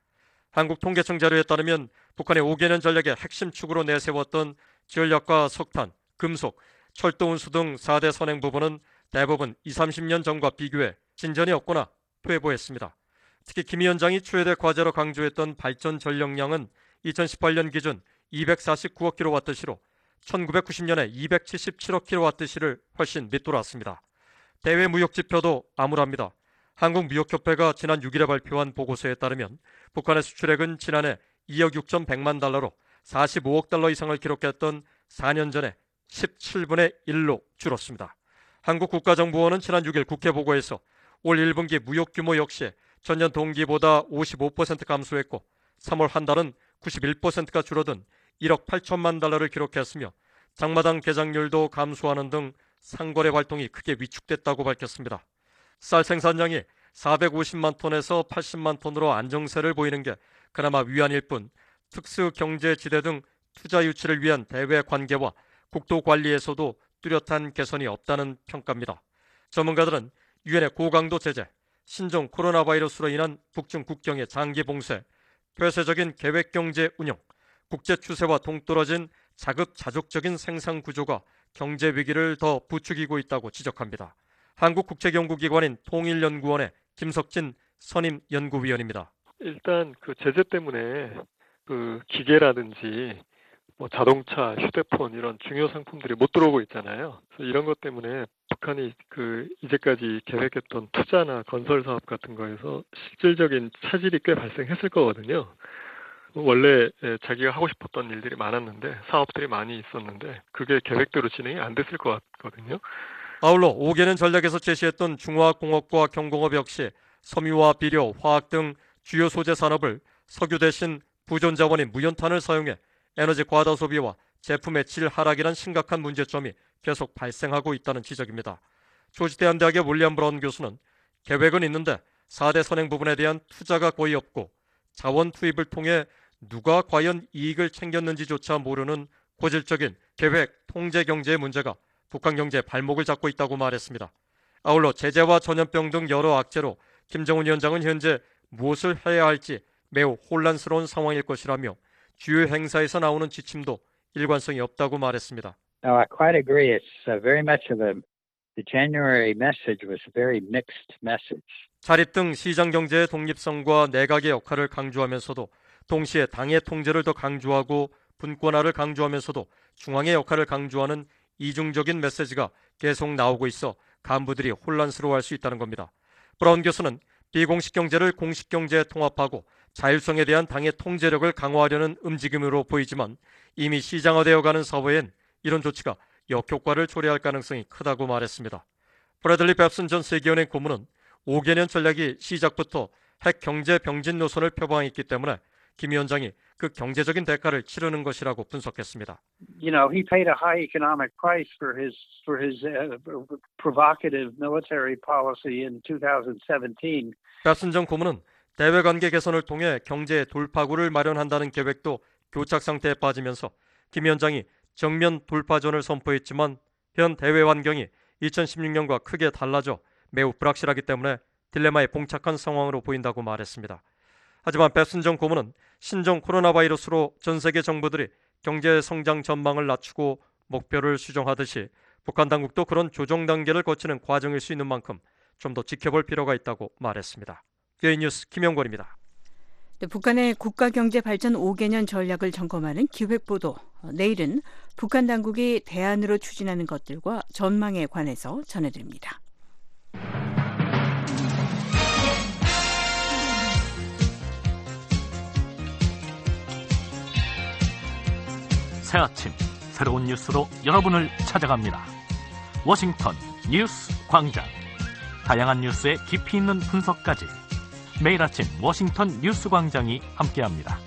한국통계청 자료에 따르면 북한의 5개년 전략의 핵심 축으로 내세웠던 전력과 석탄, 금속, 철도 운수 등 4대 선행 부분은 대부분 20-30년 전과 비교해 진전이 없거나 퇴보했습니다. 특히 김 위원장이 최대 과제로 강조했던 발전 전력량은 2018년 기준 249억 kWh로 1990년에 277억 kWh를 훨씬 밑돌았습니다. 대외 무역 지표도 암울합니다. 한국무역협회가 지난 6일에 발표한 보고서에 따르면 북한의 수출액은 지난해 2억 6,100만 달러로 45억 달러 이상을 기록했던 4년 전에 17분의 1로 줄었습니다. 한국국가정보원은 지난 6일 국회 보고에서 올 1분기 무역 규모 역시 전년 동기보다 55% 감소했고 3월 한 달은 91%가 줄어든 1억 8천만 달러를 기록했으며 장마당 개장률도 감소하는 등 상거래 활동이 크게 위축됐다고 밝혔습니다. 쌀 생산량이 450만 톤에서 80만 톤으로 안정세를 보이는 게 그나마 위안일 뿐 특수경제지대 등 투자 유치를 위한 대외 관계와 국도 관리에서도 뚜렷한 개선이 없다는 평가입니다. 전문가들은 유엔의 고강도 제재, 신종 코로나 바이러스로 인한 북중 국경의 장기 봉쇄, 폐쇄적인 계획경제 운영, 국제 추세와 동떨어진 자급자족적인 생산 구조가 경제 위기를 더 부추기고 있다고 지적합니다. 한국국제연구기관인 통일연구원의 김석진 선임 연구위원입니다. 일단 그 제재 때문에 그 기계라든지 뭐 자동차, 휴대폰 이런 중요 상품들이 못 들어오고 있잖아요. 그래서 이런 것 때문에 북한이 그 이제까지 계획했던 투자나 건설 사업 같은 거에서 실질적인 차질이 꽤 발생했을 거거든요. 원래 자기가 하고 싶었던 일들이 많았는데 사업들이 많이 있었는데 그게 계획대로 진행이 안 됐을 것 같거든요. 아울러 5개년 전략에서 제시했던 중화공업과 경공업 역시 섬유와 비료, 화학 등 주요 소재 산업을 석유 대신 부존자원인 무연탄을 사용해 에너지 과다 소비와 제품의 질 하락이란 심각한 문제점이 계속 발생하고 있다는 지적입니다. 조지대한대학의 윌리엄 브라운 교수는 계획은 있는데 4대 선행 부분에 대한 투자가 거의 없고 자원 투입을 통해 누가 과연 이익을 챙겼는지조차 모르는 고질적인 계획, 통제 경제의 문제가 북한 경제의 발목을 잡고 있다고 말했습니다. 아울러 제재와 전염병 등 여러 악재로 김정은 위원장은 현재 무엇을 해야 할지 매우 혼란스러운 상황일 것이라며 주요 행사에서 나오는 지침도 일관성이 없다고 말했습니다. No, I quite agree. It's very much of the January message was a very mixed message. 자립 등 시장 경제의 독립성과 내각의 역할을 강조하면서도 동시에 당의 통제를 더 강조하고 분권화를 강조하면서도 중앙의 역할을 강조하는 이중적인 메시지가 계속 나오고 있어 간부들이 혼란스러워할 수 있다는 겁니다. 브라운 교수는 비공식 경제를 공식 경제에 통합하고 자율성에 대한 당의 통제력을 강화하려는 움직임으로 보이지만 이미 시장화되어가는 사회엔 이런 조치가 역효과를 초래할 가능성이 크다고 말했습니다. 브래들리 뱁슨 전 세계은행 고문은 5개년 전략이 시작부터 핵 경제 병진 노선을 표방했기 때문에 김 위원장이 그 경제적인 대가를 치르는 것이라고 분석했습니다. You know, he paid a high economic price for his provocative military policy in 2017. 뱁슨 전 고문은 대외관계 개선을 통해 경제 돌파구를 마련한다는 계획도 교착 상태에 빠지면서 김 위원장이 정면 돌파전을 선포했지만 현 대외 환경이 2016년과 크게 달라져 매우 불확실하기 때문에 딜레마에 봉착한 상황으로 보인다고 말했습니다. 하지만 뱁슨 전 고문은 신종 코로나 바이러스로 전 세계 정부들이 경제 성장 전망을 낮추고 목표를 수정하듯이 북한 당국도 그런 조정 단계를 거치는 과정일 수 있는 만큼 좀 더 지켜볼 필요가 있다고 말했습니다. 뷰이 뉴스 김영권입니다. 네, 북한의 국가경제발전 5개년 전략을 점검하는 기획보도. 내일은 북한 당국이 대안으로 추진하는 것들과 전망에 관해서 전해드립니다. 새 아침 새로운 뉴스로 여러분을 찾아갑니다. 워싱턴 뉴스 광장. 다양한 뉴스의 깊이 있는 분석까지 매일 아침 워싱턴 뉴스 광장이 함께합니다.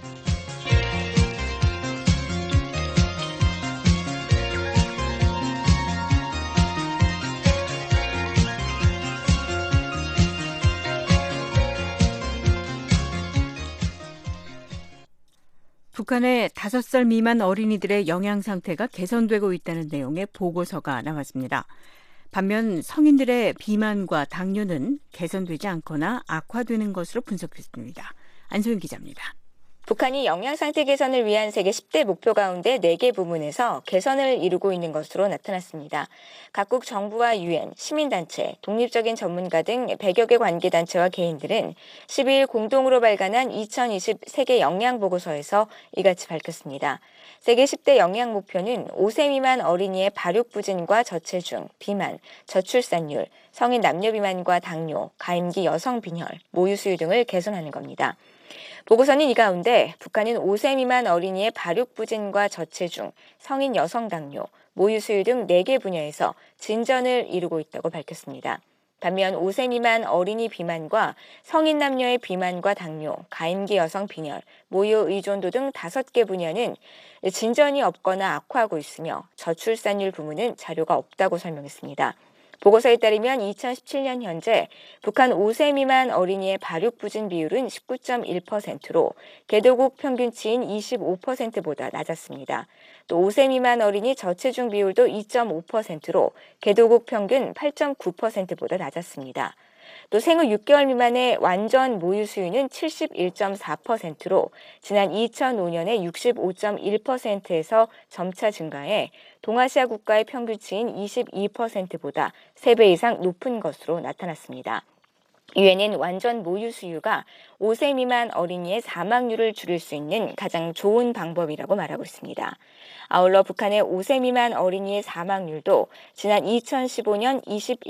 북한의 5살 미만 어린이들의 영양 상태가 개선되고 있다는 내용의 보고서가 나왔습니다. 반면 성인들의 비만과 당뇨는 개선되지 않거나 악화되는 것으로 분석했습니다. 안소영 기자입니다. 북한이 영양 상태 개선을 위한 세계 10대 목표 가운데 4개 부문에서 개선을 이루고 있는 것으로 나타났습니다. 각국 정부와 유엔, 시민단체, 독립적인 전문가 등 100여 개 관계단체와 개인들은 12일 공동으로 발간한 2020 세계 영양보고서에서 이같이 밝혔습니다. 세계 10대 영양 목표는 5세 미만 어린이의 발육부진과 저체중, 비만, 저출산율, 성인 남녀 비만과 당뇨, 가임기 여성 빈혈, 모유 수유 등을 개선하는 겁니다. 보고서는 이 가운데 북한은 5세 미만 어린이의 발육부진과 저체중, 성인 여성 당뇨, 모유 수유 등 4개 분야에서 진전을 이루고 있다고 밝혔습니다. 반면 5세 미만 어린이 비만과 성인 남녀의 비만과 당뇨, 가임기 여성 빈혈, 모유 의존도 등 5개 분야는 진전이 없거나 악화하고 있으며 저출산율 부문은 자료가 없다고 설명했습니다. 보고서에 따르면 2017년 현재 북한 5세 미만 어린이의 발육부진 비율은 19.1%로 개도국 평균치인 25%보다 낮았습니다. 또 5세 미만 어린이 저체중 비율도 2.5%로 개도국 평균 8.9%보다 낮았습니다. 또 생후 6개월 미만의 완전 모유 수유는 71.4%로 지난 2005년의 65.1%에서 점차 증가해 동아시아 국가의 평균치인 22%보다 3배 이상 높은 것으로 나타났습니다. 유엔은 완전 모유 수유가 5세 미만 어린이의 사망률을 줄일 수 있는 가장 좋은 방법이라고 말하고 있습니다. 아울러 북한의 5세 미만 어린이의 사망률도 지난 2015년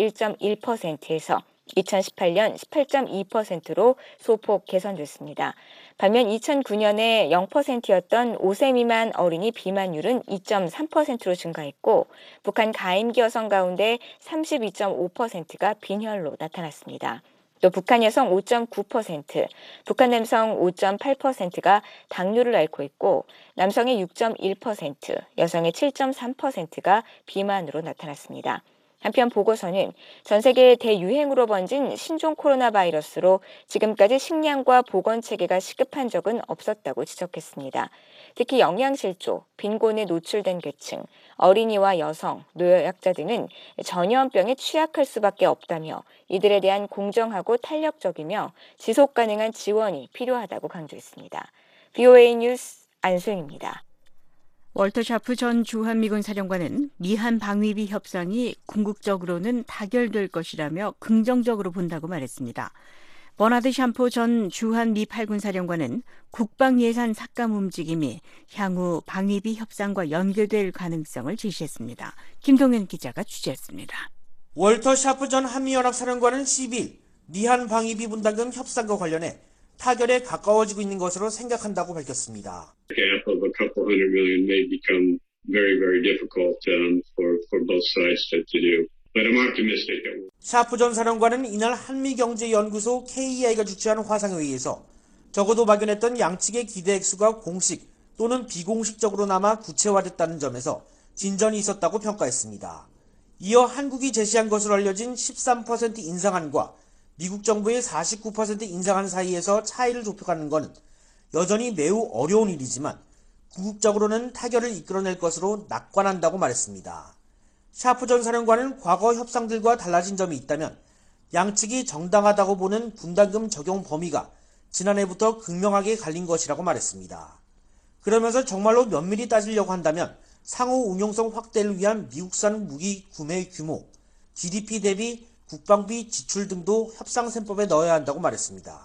21.1%에서 2018년 18.2%로 소폭 개선됐습니다. 반면 2009년에 0%였던 5세 미만 어린이 비만율은 2.3%로 증가했고 북한 가임기 여성 가운데 32.5%가 빈혈로 나타났습니다. 또 북한 여성 5.9%, 북한 남성 5.8%가 당뇨를 앓고 있고 남성의 6.1%, 여성의 7.3%가 비만으로 나타났습니다. 한편 보고서는 전 세계 대유행으로 번진 신종 코로나 바이러스로 지금까지 식량과 보건체계가 시급한 적은 없었다고 지적했습니다. 특히 영양실조, 빈곤에 노출된 계층, 어린이와 여성, 노약자 등은 전염병에 취약할 수밖에 없다며 이들에 대한 공정하고 탄력적이며 지속 가능한 지원이 필요하다고 강조했습니다. VOA 뉴스 안소영입니다. 월터 샤프 전 주한미군 사령관은 미한 방위비 협상이 궁극적으로는 타결될 것이라며 긍정적으로 본다고 말했습니다. 버나드 샴포 전 주한미 8군 사령관은 국방 예산 삭감 움직임이 향후 방위비 협상과 연계될 가능성을 제시했습니다. 김동현 기자가 취재했습니다. 월터 샤프 전 한미연합 사령관은 12일 미한 방위비 분담금 협상과 관련해 타결에 가까워지고 있는 것으로 생각한다고 밝혔습니다. gap of a couple $100 million may become very, very difficult for both sides to do. But I'm optimistic that 샤프 전 사령관은 이날 한미경제연구소 KEI가 주최한 화상회의에서 적어도 막연했던 양측의 기대 액수가 공식 또는 비공식적으로나마 구체화됐다는 점에서 진전이 있었다고 평가했습니다. 이어 한국이 제시한 것으로 알려진 13% 인상안과 미국 정부의 49% 인상안 사이에서 차이를 좁혀가는 것은 여전히 매우 어려운 일이지만 궁극적으로는 타결을 이끌어낼 것으로 낙관한다고 말했습니다. 샤프 전 사령관은 과거 협상들과 달라진 점이 있다면 양측이 정당하다고 보는 분담금 적용 범위가 지난해부터 극명하게 갈린 것이라고 말했습니다. 그러면서 정말로 면밀히 따지려고 한다면 상호 운용성 확대를 위한 미국산 무기 구매 규모, GDP 대비 국방비 지출 등도 협상 셈법에 넣어야 한다고 말했습니다.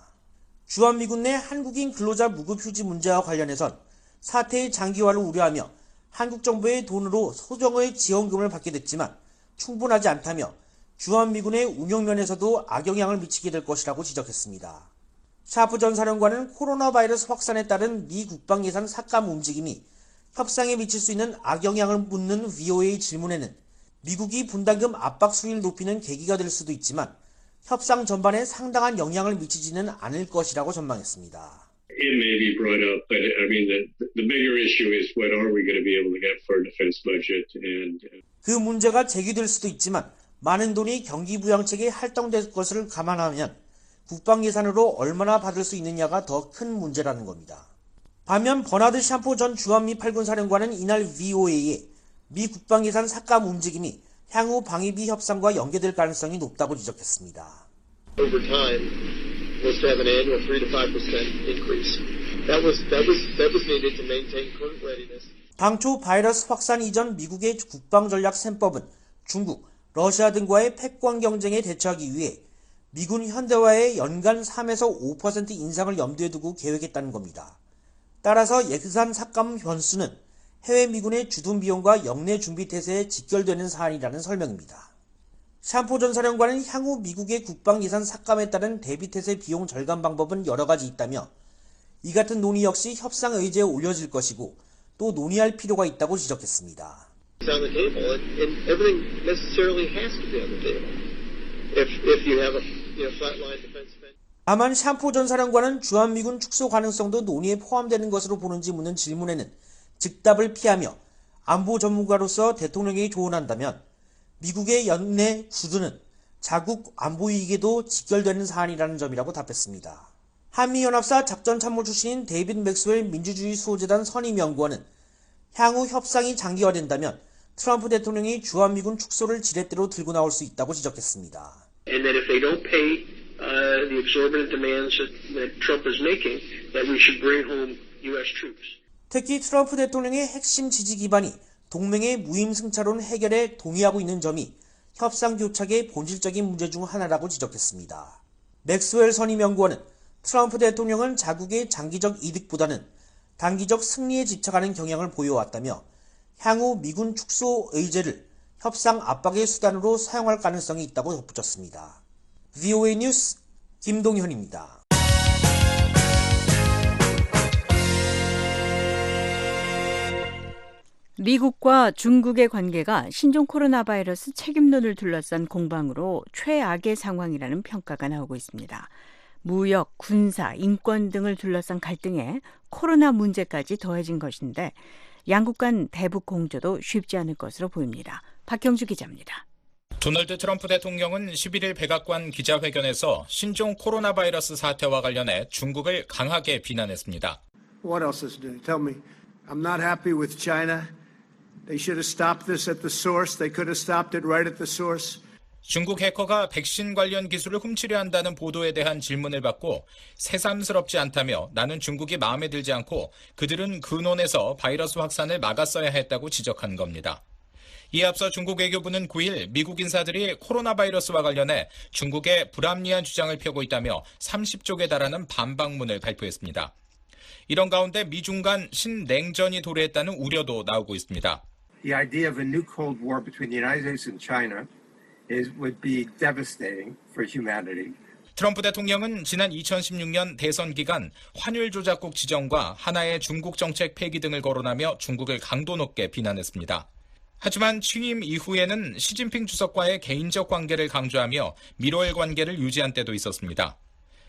주한미군 내 한국인 근로자 무급 휴지 문제와 관련해선 사태의 장기화를 우려하며 한국 정부의 돈으로 소정의 지원금을 받게 됐지만 충분하지 않다며 주한미군의 운영 면에서도 악영향을 미치게 될 것이라고 지적했습니다. 샤프 전 사령관은 코로나 바이러스 확산에 따른 미 국방 예산 삭감 움직임이 협상에 미칠 수 있는 악영향을 묻는 VOA 질문에는 미국이 분담금 압박 수위를 높이는 계기가 될 수도 있지만 협상 전반에 상당한 영향을 미치지는 않을 것이라고 전망했습니다. it may be brought up, but I mean the bigger issue is what are we going to be able to get for a defense budget and 그 문제가 제기될 수도 있지만 많은 돈이 경기 부양책에 할당될 것을 감안하면 국방 예산으로 얼마나 받을 수 있느냐가 더 큰 문제라는 겁니다. 반면 버나드 샴포 전 주한미 8군 사령관은 이날 VOA에 미 국방 예산 삭감 움직임이 향후 방위비 협상과 연계될 가능성이 높다고 지적했습니다. Over time was to have an annual 3 to 5% increase. That was needed to maintain current readiness. 당초 바이러스 확산 이전 미국의 국방 전략 셈법은 중국, 러시아 등과의 패권 경쟁에 대처하기 위해 미군 현대화의 연간 3에서 5% 인상을 염두에 두고 계획했다는 겁니다. 따라서 예산 삭감 변수는 해외 미군의 주둔 비용과 영내 준비 태세에 직결되는 사안이라는 설명입니다. 샴포 전 사령관은 향후 미국의 국방 예산 삭감에 따른 대비 태세 비용 절감 방법은 여러 가지 있다며 이 같은 논의 역시 협상 의제에 올려질 것이고 또 논의할 필요가 있다고 지적했습니다. It's on the table, and everything necessarily has to be on the table. If you have a flatline defense spending. 다만 샴포 전 사령관은 주한미군 축소 가능성도 논의에 포함되는 것으로 보는지 묻는 질문에는 즉답을 피하며 안보 전문가로서 대통령에게 조언한다면 미국의 연내 구두는 자국 안보 이익에도 직결되는 사안이라는 점이라고 답했습니다. 한미연합사 작전참모 출신인 데이빗 맥스웰 민주주의 수호재단 선임연구원은 향후 협상이 장기화된다면 트럼프 대통령이 주한미군 축소를 지렛대로 들고 나올 수 있다고 지적했습니다. And that if they don't pay the exorbitant demands that Trump is making, that we should bring home U.S. troops. 특히 트럼프 대통령의 핵심 지지 기반이 동맹의 무임승차론 해결에 동의하고 있는 점이 협상 교착의 본질적인 문제 중 하나라고 지적했습니다. 맥스웰 선임연구원은 트럼프 대통령은 자국의 장기적 이득보다는 단기적 승리에 집착하는 경향을 보여왔다며 향후 미군 축소 의제를 협상 압박의 수단으로 사용할 가능성이 있다고 덧붙였습니다. VOA 뉴스 김동현입니다. 미국과 중국의 관계가 신종 코로나 바이러스 책임론을 둘러싼 공방으로 최악의 상황이라는 평가가 나오고 있습니다. 무역, 군사, 인권 등을 둘러싼 갈등에 코로나 문제까지 더해진 것인데 양국 간 대북 공조도 쉽지 않을 것으로 보입니다. 박경주 기자입니다. 도널드 트럼프 대통령은 11일 백악관 기자회견에서 신종 코로나 바이러스 사태와 관련해 중국을 강하게 비난했습니다. What else is new? Tell me. I'm not happy with China. They should have stopped this at the source. They could have stopped it right at the source. 중국 해커가 백신 관련 기술을 훔치려 한다는 보도에 대한 질문을 받고 새삼스럽지 않다며 나는 중국이 마음에 들지 않고 그들은 근원에서 바이러스 확산을 막았어야 했다고 지적한 겁니다. 이에 앞서 중국 외교부는 9일 미국 인사들이 코로나 바이러스와 관련해 중국에 불합리한 주장을 펴고 있다며 30쪽에 달하는 반박문을 발표했습니다. 이런 가운데 미중 간 신냉전이 도래했다는 우려도 나오고 있습니다. The idea of a new Cold War between the United States and China would be devastating for humanity. 트럼프 대통령은 지난 2016년 대선 기간 환율 조작국 지정과 하나의 중국 정책 폐기 등을 거론하며 중국을 강도 높게 비난했습니다. 하지만 취임 이후에는 시진핑 주석과의 개인적 관계를 강조하며 밀월 관계를 유지한 때도 있었습니다.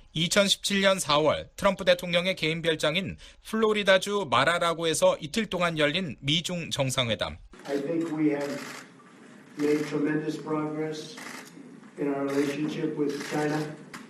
2017년 4월 트럼프 대통령의 개인 별장인 플로리다주 마라라고에서 이틀 동안 열린 미중 정상회담. I think we have made tremendous progress in our relationship with China.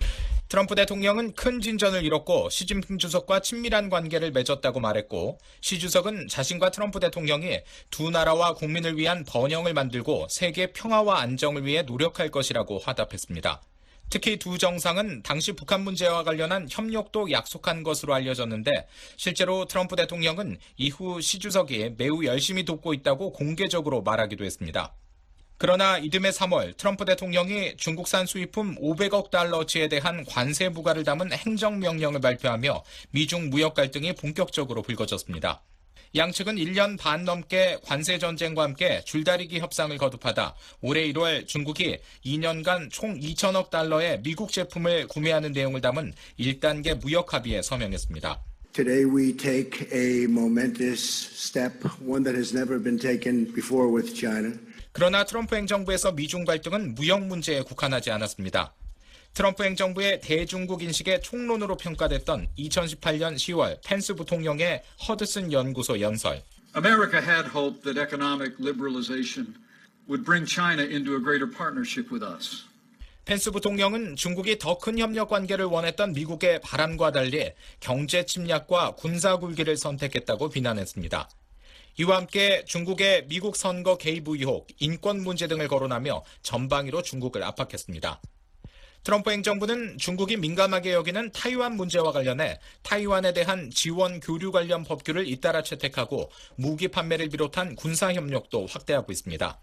트럼프 대통령은 큰 진전을 이뤘고 시진핑 주석과 친밀한 관계를 맺었다고 말했고 시 주석은 자신과 트럼프 대통령이 두 나라와 국민을 위한 번영을 만들고 세계 평화와 안정을 위해 노력할 것이라고 화답했습니다. 특히 두 정상은 당시 북한 문제와 관련한 협력도 약속한 것으로 알려졌는데 실제로 트럼프 대통령은 이후 시 주석이 매우 열심히 돕고 있다고 공개적으로 말하기도 했습니다. 그러나 이듬해 3월 트럼프 대통령이 중국산 수입품 500억 달러치에 대한 관세 부과를 담은 행정명령을 발표하며 미중 무역 갈등이 본격적으로 불거졌습니다. 양측은 1년 반 넘게 관세 전쟁과 함께 줄다리기 협상을 거듭하다 올해 1월 중국이 2년간 총 2천억 달러의 미국 제품을 구매하는 내용을 담은 1단계 무역 합의에 서명했습니다. Today we take a momentous step, one that has never been taken before with China. 그러나 트럼프 행정부에서 미중 갈등은 무역 문제에 국한하지 않았습니다. 트럼프 행정부의 대중국 인식의 총론으로 평가됐던 2018년 10월 펜스 부통령의 허드슨 연구소 연설. America had hoped that economic liberalization would bring China into a greater partnership with us. 펜스 부통령은 중국이 더 큰 협력 관계를 원했던 미국의 바람과 달리 경제 침략과 군사 굴기를 선택했다고 비난했습니다. 이와 함께 중국의 미국 선거 개입 의혹, 인권 문제 등을 거론하며 전방위로 중국을 압박했습니다. 트럼프 행정부는 중국이 민감하게 여기는 타이완 문제와 관련해 타이완에 대한 지원 교류 관련 법규를 잇따라 채택하고 무기 판매를 비롯한 군사 협력도 확대하고 있습니다.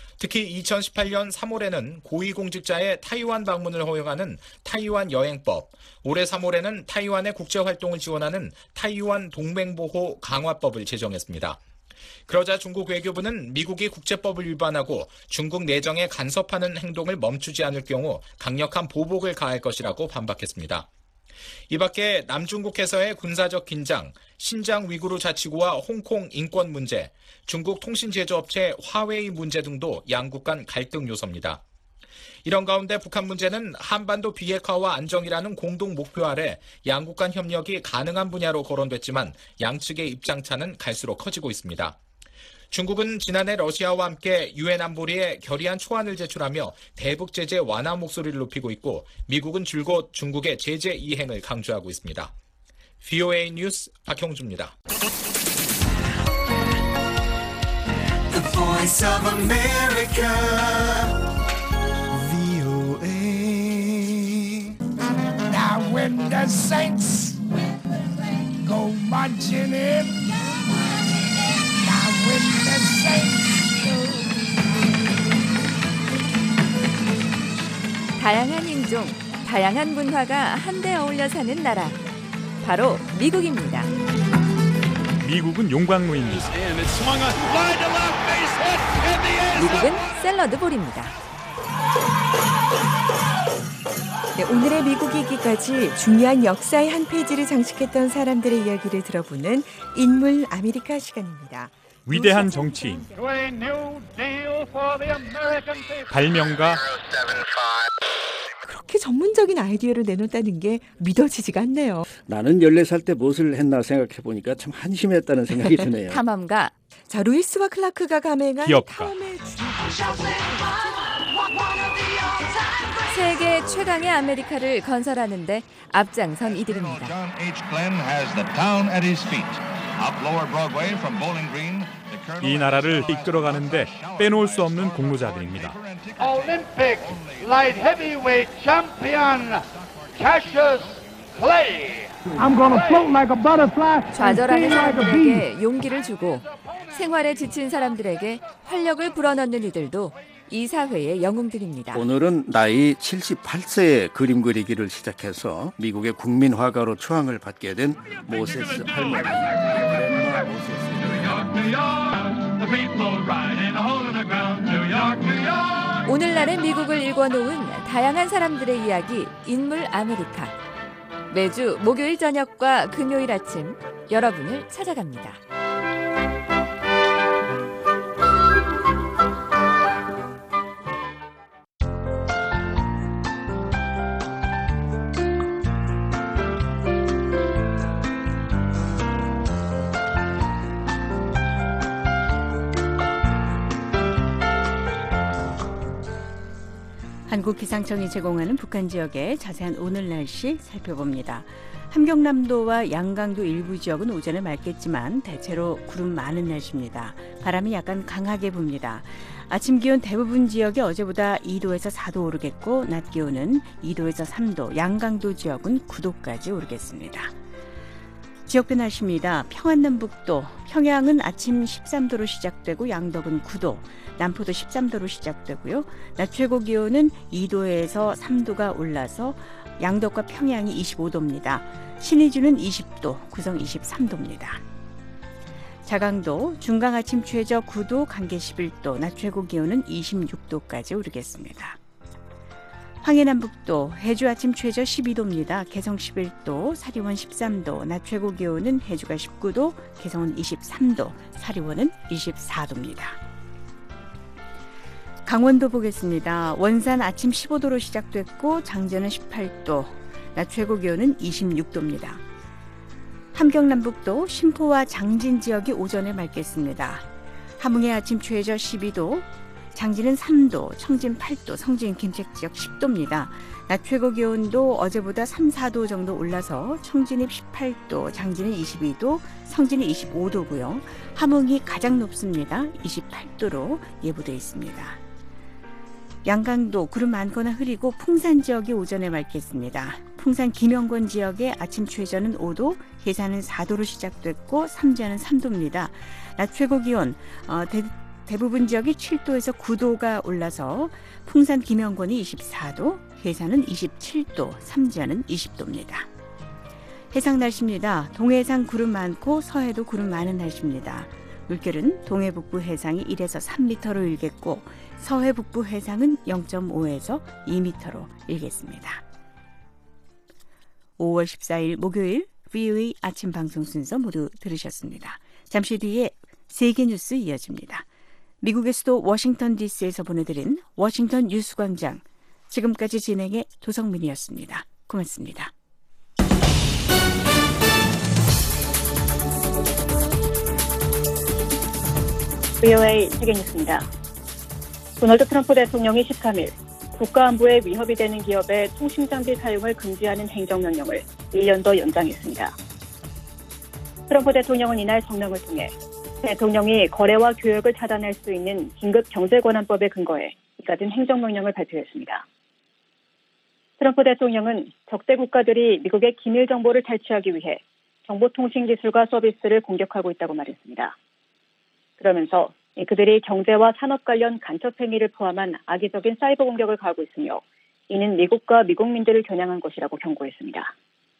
특히 2018년 3월에는 고위공직자의 타이완 방문을 허용하는 타이완 여행법, 올해 3월에는 타이완의 국제활동을 지원하는 타이완 동맹보호 강화법을 제정했습니다. 그러자 중국 외교부는 미국이 국제법을 위반하고 중국 내정에 간섭하는 행동을 멈추지 않을 경우 강력한 보복을 가할 것이라고 반박했습니다. 이 밖에 남중국해서의 군사적 긴장, 신장 위구르 자치구와 홍콩 인권 문제, 중국 통신 제조업체 화웨이 문제 등도 양국 간 갈등 요소입니다. 이런 가운데 북한 문제는 한반도 비핵화와 안정이라는 공동 목표 아래 양국 간 협력이 가능한 분야로 거론됐지만 양측의 입장차는 갈수록 커지고 있습니다. 중국은 지난해 러시아와 함께 유엔 안보리에 결의안 초안을 제출하며 대북 제재 완화 목소리를 높이고 있고 미국은 줄곧 중국의 제재 이행을 강조하고 있습니다. VOA 뉴스 박형주입니다. The Voice of America. Now when the saints go marching in, now when the saints go. 다양한 인종, 다양한 문화가 한데 어울려 사는 나라, 바로 미국입니다. 미국은 용광로입니다. 미국은 샐러드볼입니다. 네, 오늘의 미국이기까지 중요한 역사의 한 페이지를 장식했던 사람들의 이야기를 들어보는 인물 아메리카 시간입니다. 위대한 정치인, 발명가, 그렇게 전문적인 아이디어를 내놓았다는 게 믿어지지가 않네요. 나는 14살 때 무엇을 했나 생각해보니까 참 한심했다는 생각이 드네요. 탐험가. 자, 루이스와 클라크가 감행한 기업가. 세계 최강의 아메리카를 건설하는 데 앞장선 이들입니다. John H. Glenn has the town at his feet. Up Lower Broadway from Bowling Green, the 이 나라를 이끌어가는데 빼놓을 수 없는 공로자들입니다. Olympic light heavyweight champion Cassius Clay. I'm gonna float like a butterfly. 좌절하는 사람들에게 용기를 주고 생활에 지친 사람들에게 활력을 불어넣는 이들도 이 사회의 영웅들입니다. 오늘은 나이 78세에 그림 그리기를 시작해서 미국의 국민 화가로 초항을 받게 된 모세스 할머니. 오늘날의 미국을 일궈놓은 다양한 사람들의 이야기 인물 아메리카. 매주 목요일 저녁과 금요일 아침 여러분을 찾아갑니다. 한국기상청이 제공하는 북한 지역의 자세한 오늘 날씨 살펴봅니다. 함경남도와 양강도 일부 지역은 오전에 맑겠지만 대체로 구름 많은 날씨입니다. 바람이 약간 강하게 붑니다. 아침 기온 대부분 지역이 어제보다 2도에서 4도 오르겠고 낮 기온은 2도에서 3도, 양강도 지역은 9도까지 오르겠습니다. 지역별 날씨입니다. 평안남북도, 평양은 아침 13도로 시작되고 양덕은 9도, 남포도 13도로 시작되고요. 낮 최고 기온은 2도에서 3도가 올라서 양덕과 평양이 25도입니다. 신의주는 20도, 구성 23도입니다. 자강도, 중강 아침 최저 9도, 간계 11도, 낮 최고 기온은 26도까지 오르겠습니다. 황해남북도, 해주 아침 최저 12도입니다. 개성 11도, 사리원 13도, 낮 최고 기온은 해주가 19도, 개성은 23도, 사리원은 24도입니다. 강원도 보겠습니다. 원산 아침 15도로 시작됐고 장전은 18도, 낮 최고 기온은 26도입니다. 함경남북도, 신포와 장진 지역이 오전에 맑겠습니다. 함흥의 아침 최저 12도, 장진은 3도, 청진 8도, 성진 김책 지역 10도입니다. 낮 최고 기온도 어제보다 3, 4도 정도 올라서 청진이 18도, 장진은 22도, 성진이 25도고요. 함흥이 가장 높습니다. 28도로 예보되어 있습니다. 양강도 구름 많거나 흐리고 풍산 지역이 오전에 맑겠습니다. 풍산 김영권 지역의 아침 최저는 5도, 해산은 4도로 시작됐고 삼지하는 3도입니다. 낮 최고 기온 대부분 지역이 7도에서 9도가 올라서 풍산 김영권이 24도, 해산은 27도, 삼지하는 20도입니다. 해상 날씨입니다. 동해상 구름 많고 서해도 구름 많은 날씨입니다. 물결은 동해 북부 해상이 1에서 3m로 일겠고 서해 북부 해상은 0.5에서 2m로 일겠습니다. 5월 14일 목요일 VOA 아침 방송 순서 모두 들으셨습니다. 잠시 뒤에 세계 뉴스 이어집니다. 미국의 수도 워싱턴 DC에서 보내드린 워싱턴 뉴스광장. 지금까지 진행의 도성민이었습니다. 고맙습니다. VOA 세계뉴스입니다. 도널드 트럼프 대통령이 13일 국가안보에 위협이 되는 기업의 통신장비 사용을 금지하는 행정명령을 1년 더 연장했습니다. 트럼프 대통령은 이날 성명을 통해 대통령이 거래와 교역을 차단할 수 있는 긴급 경제권한법에 근거해 이같은 행정명령을 발표했습니다. 트럼프 대통령은 적대 국가들이 미국의 기밀 정보를 탈취하기 위해 정보통신기술과 서비스를 공격하고 있다고 말했습니다. 그러면서 그들이 경제와 산업 관련 간첩 행위를 포함한 악의적인 사이버 공격을 가하고 있으며 이는 미국과 미국민들을 겨냥한 것이라고 경고했습니다.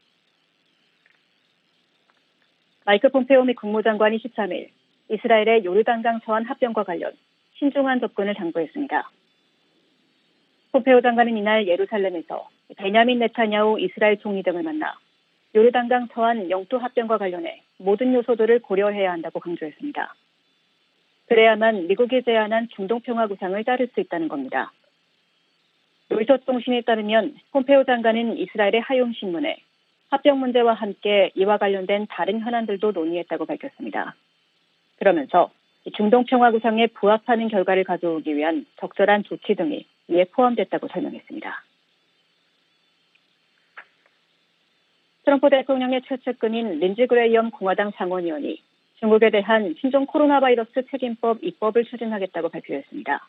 마이크 폼페오 미 국무장관이 13일 이스라엘의 요르단강 서안 합병과 관련 신중한 접근을 당부했습니다. 폼페오 장관은 이날 예루살렘에서 베냐민 네타냐후 이스라엘 총리 등을 만나 요르단강 서안 영토 합병과 관련해 모든 요소들을 고려해야 한다고 강조했습니다. 그래야만 미국이 제안한 중동평화 구상을 따를 수 있다는 겁니다. 로이터 통신에 따르면 폼페오 장관은 이스라엘의 하용 신문에 합병 문제와 함께 이와 관련된 다른 현안들도 논의했다고 밝혔습니다. 그러면서 중동평화 구상에 부합하는 결과를 가져오기 위한 적절한 조치 등이 이에 포함됐다고 설명했습니다. 트럼프 대통령의 최측근인 린지 그레이엄 공화당 상원의원이 중국에 대한 신종 코로나 바이러스 책임법 입법을 추진하겠다고 발표했습니다.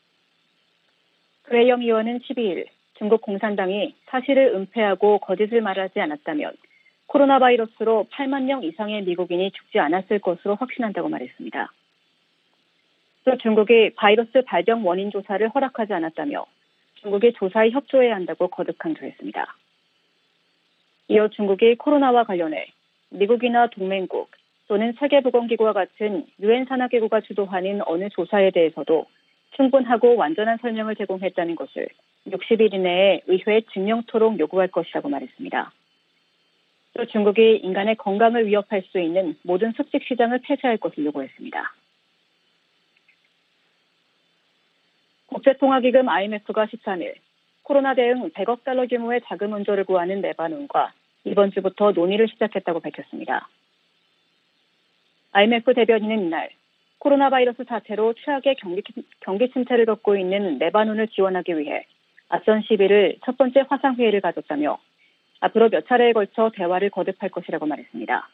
그레이엄 의원은 12일 중국 공산당이 사실을 은폐하고 거짓을 말하지 않았다면 코로나 바이러스로 8만 명 이상의 미국인이 죽지 않았을 것으로 확신한다고 말했습니다. 또 중국이 바이러스 발병 원인 조사를 허락하지 않았다며 중국이 조사에 협조해야 한다고 거듭 강조했습니다. 이어 중국이 코로나와 관련해 미국이나 동맹국 또는 세계보건기구와 같은 유엔 산하기구가 주도하는 어느 조사에 대해서도 충분하고 완전한 설명을 제공했다는 것을 60일 이내에 의회에 증명토록 요구할 것이라고 말했습니다. 또 중국이 인간의 건강을 위협할 수 있는 모든 습식 시장을 폐쇄할 것을 요구했습니다. 국제통화기금 IMF가 13일 코로나 대응 100억 달러 규모의 자금援조를 구하는 레바논과 이번 주부터 논의를 시작했다고 밝혔습니다. IMF 대변인은 이날 코로나 바이러스 사태로 최악의 경기 침체를 겪고 있는 레바논을 지원하기 위해 앞선 11일 첫 번째 화상회의를 가졌다며 앞으로 몇 차례에 걸쳐 대화를 거듭할 것이라고 말했습니다.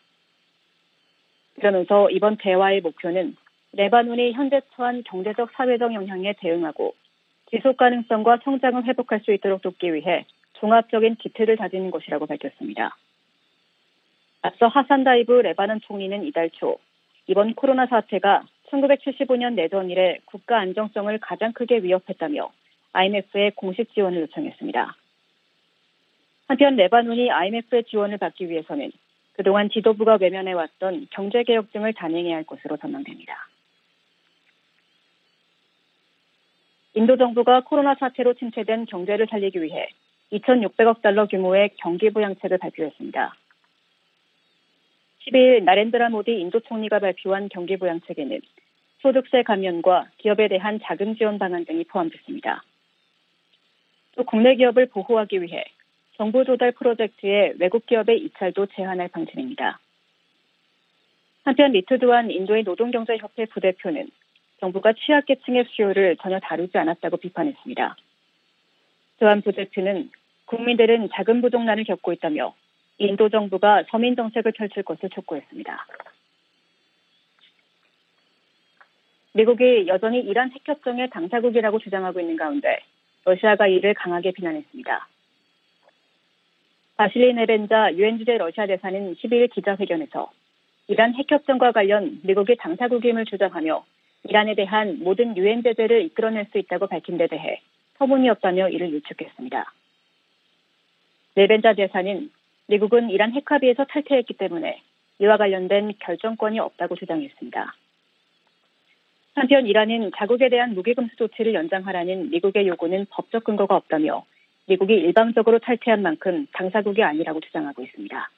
그러면서 이번 대화의 목표는 레바논이 현재 처한 경제적 사회적 영향에 대응하고 지속 가능성과 성장을 회복할 수 있도록 돕기 위해 종합적인 기틀을 다지는 것이라고 밝혔습니다. 앞서 하산 다이브 레바논 총리는 이달 초 이번 코로나 사태가 1975년 내전 이래 국가 안정성을 가장 크게 위협했다며 IMF의 공식 지원을 요청했습니다. 한편 레바논이 IMF의 지원을 받기 위해서는 그동안 지도부가 외면해왔던 경제개혁 등을 단행해야 할 것으로 전망됩니다. 인도 정부가 코로나 사태로 침체된 경제를 살리기 위해 2,600억 달러 규모의 경기부양책을 발표했습니다. 12일 나렌드라 모디 인도 총리가 발표한 경기부양책에는 소득세 감면과 기업에 대한 자금 지원 방안 등이 포함됐습니다. 또 국내 기업을 보호하기 위해 정부 조달 프로젝트에 외국 기업의 입찰도 제한할 방침입니다. 한편 리트드완 인도의 노동경제협회 부대표는 정부가 취약계층의 수요를 전혀 다루지 않았다고 비판했습니다. 또한 부대표는 국민들은 자금 부족난을 겪고 있다며 인도 정부가 서민 정책을 펼칠 것을 촉구했습니다. 미국이 여전히 이란 핵협정의 당사국이라고 주장하고 있는 가운데 러시아가 이를 강하게 비난했습니다. 바실리 네벤자 유엔 주재 러시아 대사는 12일 기자회견에서 이란 핵협정과 관련 미국이 당사국임을 주장하며 이란에 대한 모든 유엔 제재를 이끌어낼 수 있다고 밝힌 데 대해 터무니없다며 이를 일축했습니다. 네벤자 대사는 미국은 이란 핵합의에서 탈퇴했기 때문에 이와 관련된 결정권이 없다고 주장했습니다. 한편 이란은 자국에 대한 무기금수 조치를 연장하라는 미국의 요구는 법적 근거가 없다며 미국이 일방적으로 탈퇴한 만큼 당사국이 아니라고 주장하고 있습니다.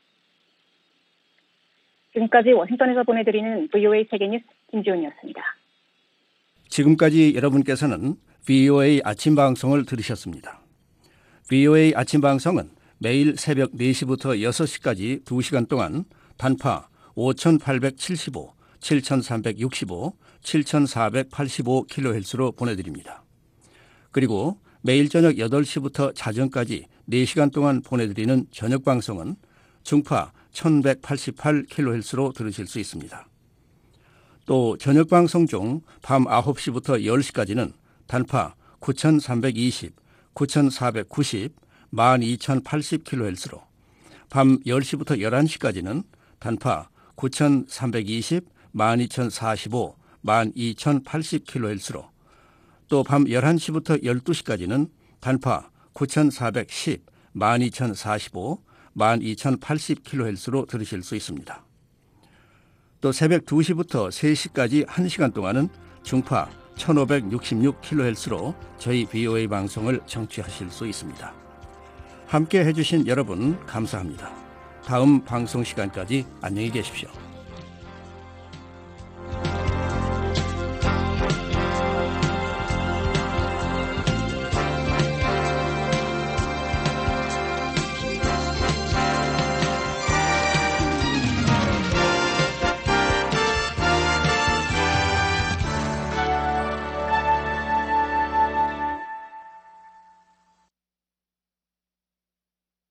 지금까지 워싱턴에서 보내드리는 VOA 세계뉴스 김지훈이었습니다. 지금까지 여러분께서는 VOA 아침 방송을 들으셨습니다. VOA 아침 방송은 매일 새벽 4시부터 6시까지 2시간 동안 단파 5,875, 7,365, 7,485kHz로 보내드립니다. 그리고 매일 저녁 8시부터 자정까지 4시간 동안 보내드리는 저녁 방송은 중파 1,188kHz로 들으실 수 있습니다. 또 저녁 방송 중 밤 9시부터 10시까지는 단파 9,320, 9,490, 12,080kHz로 밤 10시부터 11시까지는 단파 9,320, 12,045, 12,080kHz로 또 밤 11시부터 12시까지는 단파 9,410, 12,045, 12,080kHz로 들으실 수 있습니다. 또 새벽 2시부터 3시까지 1시간 동안은 중파 1566kHz로 저희 VOA 방송을 청취하실 수 있습니다. 함께 해주신 여러분 감사합니다. 다음 방송 시간까지 안녕히 계십시오.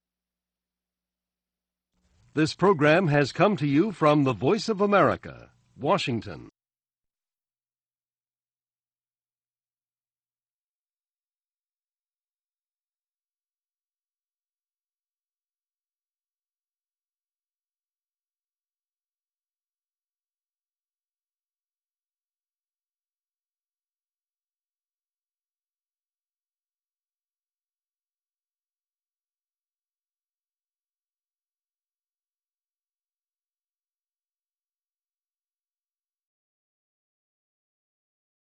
This program has come to you from the Voice of America, Washington.